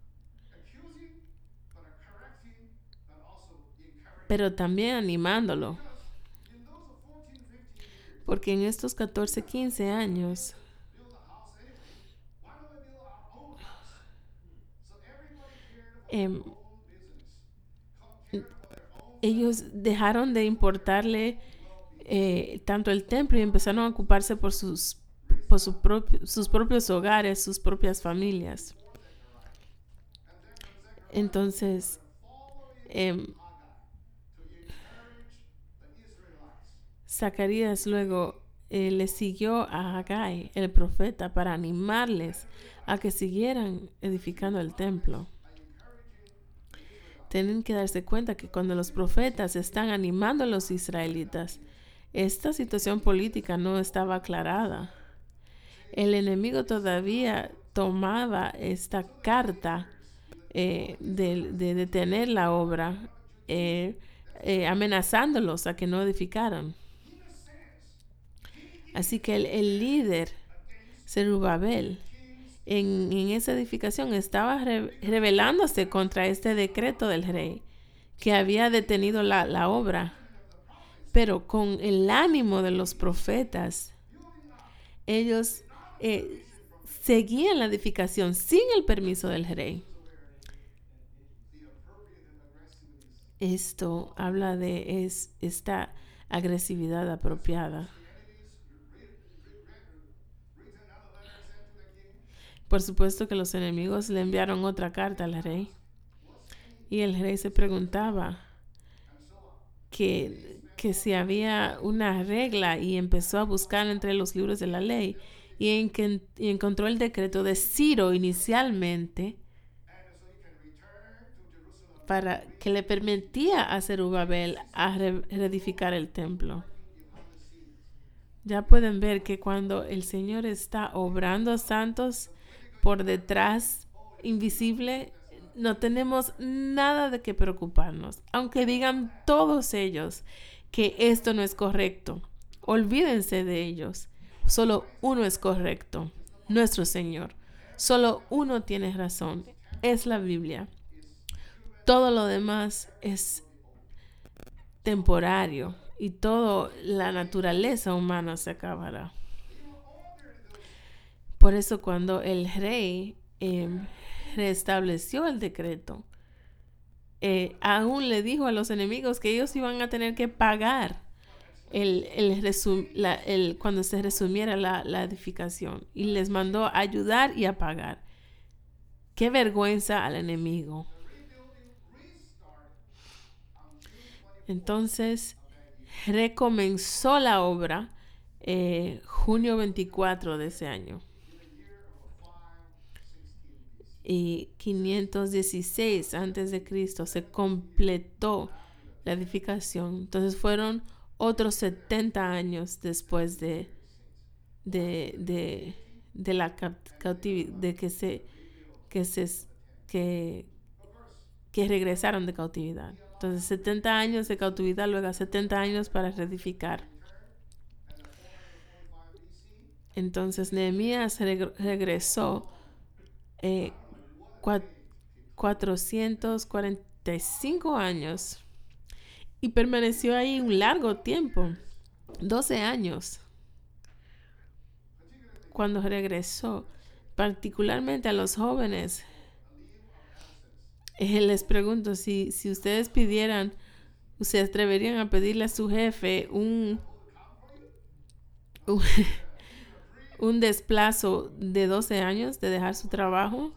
Pero también animándolo. Porque en estos catorce, quince años eh, ellos dejaron de importarle eh, tanto el templo y empezaron a ocuparse por sus, por su propio, sus propios hogares, sus propias familias. Entonces, eh, Zacarías luego eh, le siguió a Hagai, el profeta, para animarles a que siguieran edificando el templo. Tienen que darse cuenta que cuando los profetas están animando a los israelitas, esta situación política no estaba aclarada. El enemigo todavía tomaba esta carta eh, de, de detener la obra, eh, eh, amenazándolos a que no edificaran. Así que el, el líder, Zerubabel, En, en esa edificación estaba re, rebelándose contra este decreto del rey que había detenido la, la obra, pero con el ánimo de los profetas ellos eh, seguían la edificación sin el permiso del rey. Esto habla de es, esta agresividad apropiada. Por supuesto que los enemigos le enviaron otra carta al rey. Y el rey se preguntaba que, que si había una regla y empezó a buscar entre los libros de la ley y, en que, y encontró el decreto de Ciro inicialmente para que le permitía a Zerubabel a re- reedificar el templo. Ya pueden ver que cuando el Señor está obrando santos por detrás, invisible, no tenemos nada de qué preocuparnos. Aunque digan todos ellos que esto no es correcto, olvídense de ellos. Solo uno es correcto, nuestro Señor. Solo uno tiene razón, es la Biblia. Todo lo demás es temporario y toda la naturaleza humana se acabará. Por eso cuando el rey eh, restableció el decreto, eh, aún le dijo a los enemigos que ellos iban a tener que pagar el, el resum, la, el, cuando se resumiera la, la edificación, y les mandó a ayudar y a pagar. ¡Qué vergüenza al enemigo! Entonces recomenzó la obra eh, junio veinticuatro de ese año. Y quinientos dieciséis antes de Cristo se completó la edificación. Entonces fueron otros setenta años después de de, de, de la cautividad, de que se que se que, que regresaron de cautividad. Entonces setenta años de cautividad, luego setenta años para reedificar. Entonces Nehemías reg- regresó eh, cuatrocientos cuarenta y cinco años y permaneció ahí un largo tiempo, doce años. Cuando regresó, particularmente a los jóvenes, eh, les pregunto si, si ustedes pidieran, se atreverían a pedirle a su jefe un, un, un desplazo de doce años de dejar su trabajo.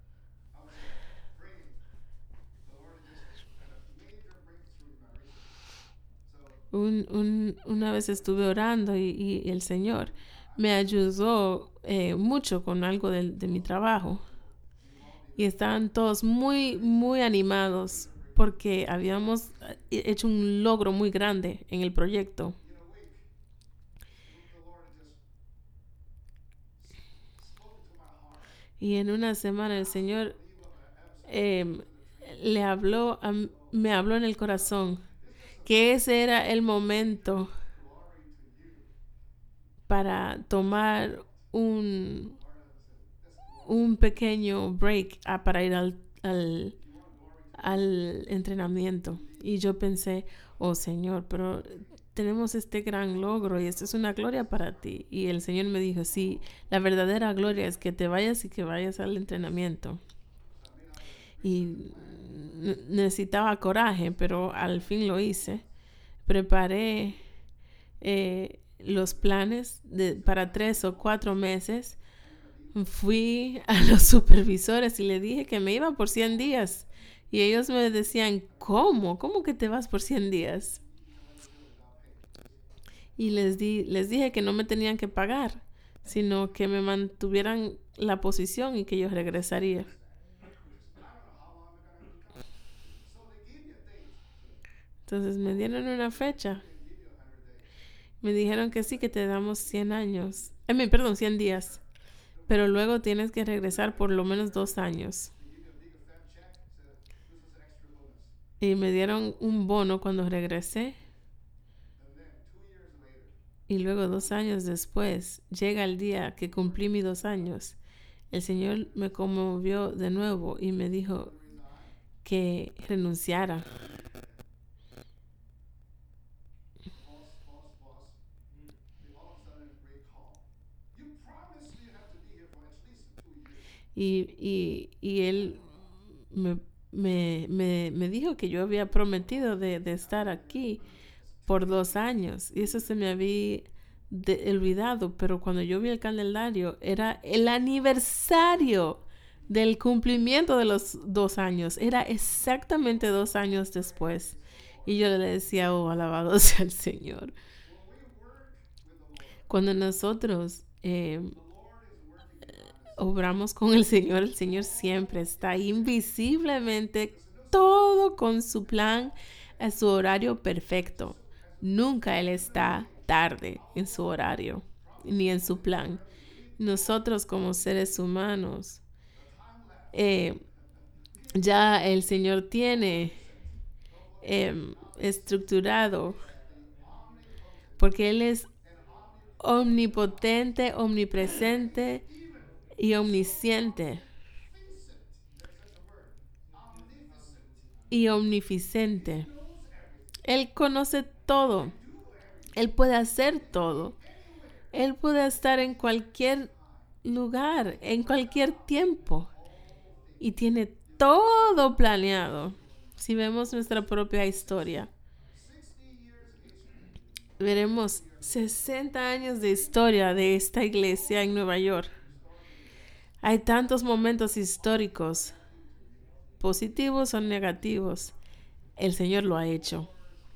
Un, un, una vez estuve orando y, y el Señor me ayudó eh, mucho con algo de, de mi trabajo. Y estaban todos muy, muy animados porque habíamos hecho un logro muy grande en el proyecto. Y en una semana el Señor eh, le habló, a, me habló en el corazón que ese era el momento para tomar un, un pequeño break ah, para ir al, al, al entrenamiento. Y yo pensé, oh Señor, pero tenemos este gran logro y esto es una gloria para ti. Y el Señor me dijo, sí, la verdadera gloria es que te vayas y que vayas al entrenamiento. Y necesitaba coraje, pero al fin lo hice. Preparé eh, los planes de, para tres o cuatro meses. Fui a los supervisores y le dije que me iba por cien días. Y ellos me decían, ¿cómo? ¿Cómo que te vas por cien días? Y les, di, les dije que no me tenían que pagar, sino que me mantuvieran la posición y que yo regresaría. Entonces me dieron una fecha. Me dijeron que sí, que te damos cien años. Eh, perdón, cien días. Pero luego tienes que regresar por lo menos dos años. Y me dieron un bono cuando regresé. Y luego dos años después, llega el día que cumplí mis dos años. El Señor me conmovió de nuevo y me dijo que renunciara. Y, y, y él me, me, me, me dijo que yo había prometido de, de estar aquí por dos años. Y eso se me había de, olvidado. Pero cuando yo vi el calendario, era el aniversario del cumplimiento de los dos años. Era exactamente dos años después. Y yo le decía, oh, alabado sea el Señor. Cuando nosotros eh, obramos con el Señor, el Señor siempre está invisiblemente, todo con su plan, a su horario perfecto. Nunca Él está tarde en su horario, ni en su plan. Nosotros como seres humanos, eh, ya el Señor tiene eh, estructurado, porque Él es omnipotente, omnipresente y omnisciente y omnificente. Él conoce todo. Él puede hacer todo. Él puede estar en cualquier lugar, en cualquier tiempo. Y tiene todo planeado. Si vemos nuestra propia historia, veremos sesenta años de historia de esta iglesia en Nueva York. Hay tantos momentos históricos, positivos o negativos. El Señor lo ha hecho.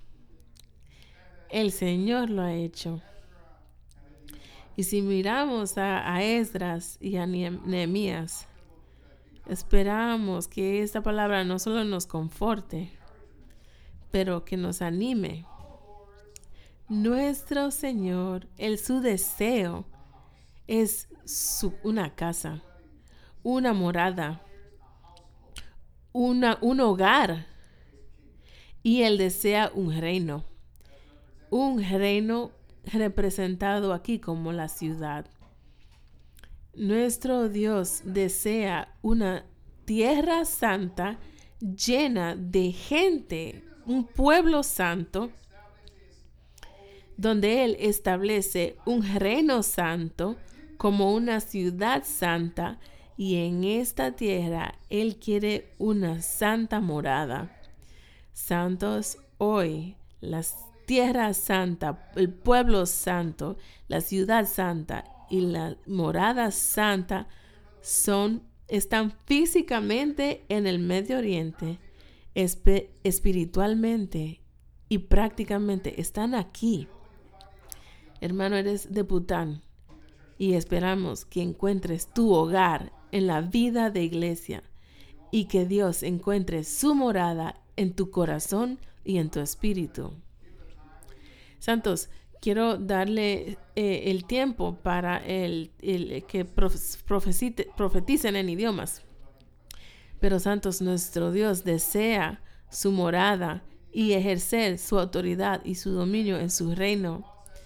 El Señor lo ha hecho. Y si miramos a, a Esdras y a Nehemías, esperamos que esta palabra no solo nos conforte, pero que nos anime. Nuestro Señor, el su deseo es su, una casa, una morada, una, un hogar. Y Él desea un reino. Un reino representado aquí como la ciudad. Nuestro Dios desea una tierra santa llena de gente, un pueblo santo, donde Él establece un reino santo como una ciudad santa, y en esta tierra Él quiere una santa morada. Santos, hoy, la tierra santa, el pueblo santo, la ciudad santa y la morada santa son, están físicamente en el Medio Oriente, esp- espiritualmente y prácticamente están aquí. Hermano, eres de Bután y esperamos que encuentres tu hogar en la vida de iglesia y que Dios encuentre su morada en tu corazón y en tu espíritu. Santos, quiero darle eh, el tiempo para el, el que profecite, profeticen en idiomas. Pero Santos, nuestro Dios desea su morada y ejercer su autoridad y su dominio en su reino.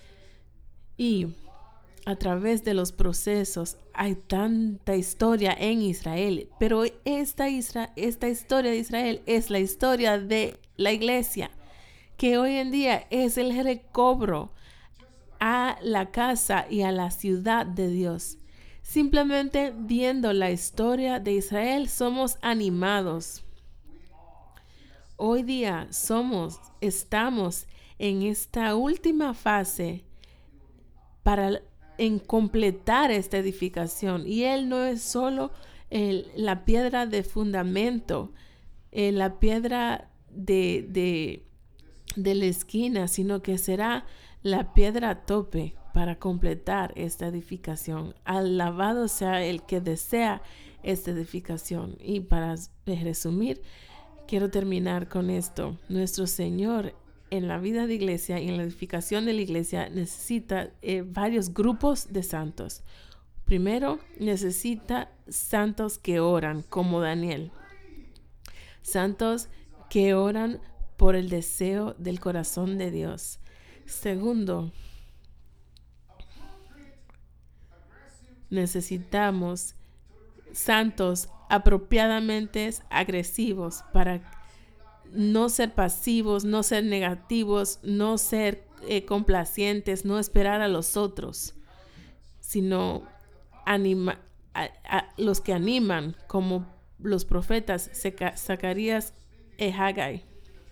Y a través de los procesos hay tanta historia en Israel, pero esta, isra, esta historia de Israel es la historia de la iglesia, que hoy en día es el recobro a la casa y a la ciudad de Dios. Simplemente viendo la historia de Israel somos animados. Hoy día somos, estamos en esta última fase para en completar esta edificación. Y Él no es solo el, la piedra de fundamento, eh, la piedra de, de, de la esquina, sino que será la piedra tope para completar esta edificación. Alabado sea el que desea esta edificación. Y para resumir, quiero terminar con esto. Nuestro Señor en la vida de iglesia y en la edificación de la iglesia necesita eh, varios grupos de santos. Primero, necesita santos que oran, como Daniel. Santos que oran por el deseo del corazón de Dios. Segundo, necesitamos santos apropiadamente agresivos para no ser pasivos, no ser negativos, no ser eh, complacientes, no esperar a los otros, sino anima, a, a los que animan, como los profetas Zacarías y Haggai.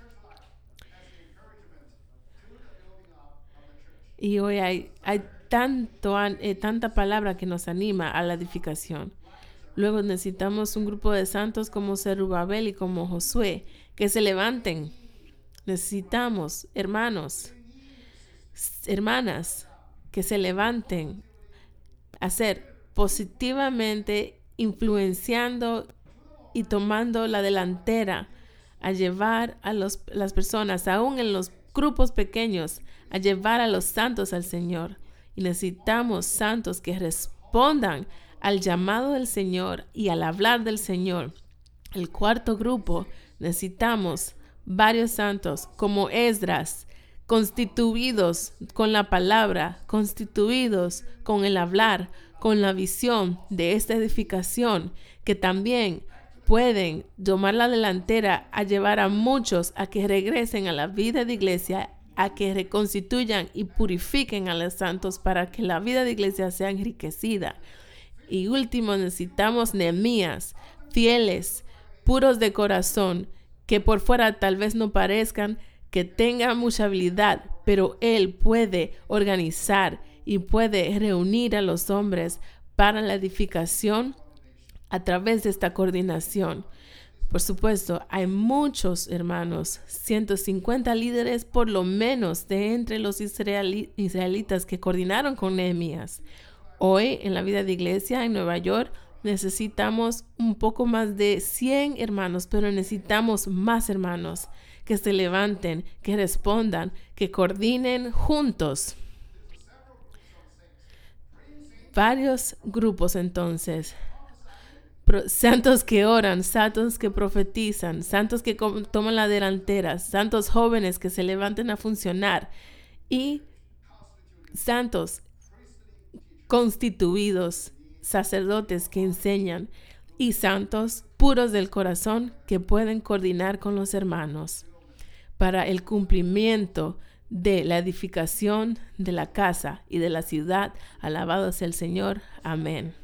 Y hoy hay, hay tanto, eh, tanta palabra que nos anima a la edificación. Luego necesitamos un grupo de santos como Zerubabel y como Josué, que se levanten. Necesitamos hermanos, hermanas, que se levanten a ser positivamente influenciando y tomando la delantera a llevar a los, las personas, aún en los grupos pequeños, a llevar a los santos al Señor. Y necesitamos santos que respondan al llamado del Señor y al hablar del Señor. El cuarto grupo, necesitamos varios santos como Esdras, constituidos con la palabra, constituidos con el hablar, con la visión de esta edificación, que también pueden tomar la delantera a llevar a muchos a que regresen a la vida de iglesia, a que reconstituyan y purifiquen a los santos para que la vida de iglesia sea enriquecida. Y último, necesitamos Nehemías, fieles, puros de corazón, que por fuera tal vez no parezcan, que tengan mucha habilidad, pero él puede organizar y puede reunir a los hombres para la edificación a través de esta coordinación. Por supuesto, hay muchos hermanos, ciento cincuenta líderes por lo menos de entre los israelí- israelitas que coordinaron con Nehemías. Hoy en la vida de iglesia en Nueva York necesitamos un poco más de cien hermanos, pero necesitamos más hermanos que se levanten, que respondan, que coordinen juntos. Varios grupos entonces. Santos que oran, santos que profetizan, santos que toman la delantera, santos jóvenes que se levanten a funcionar y santos constituidos, sacerdotes que enseñan y santos puros del corazón que pueden coordinar con los hermanos para el cumplimiento de la edificación de la casa y de la ciudad. Alabado sea el Señor. Amén.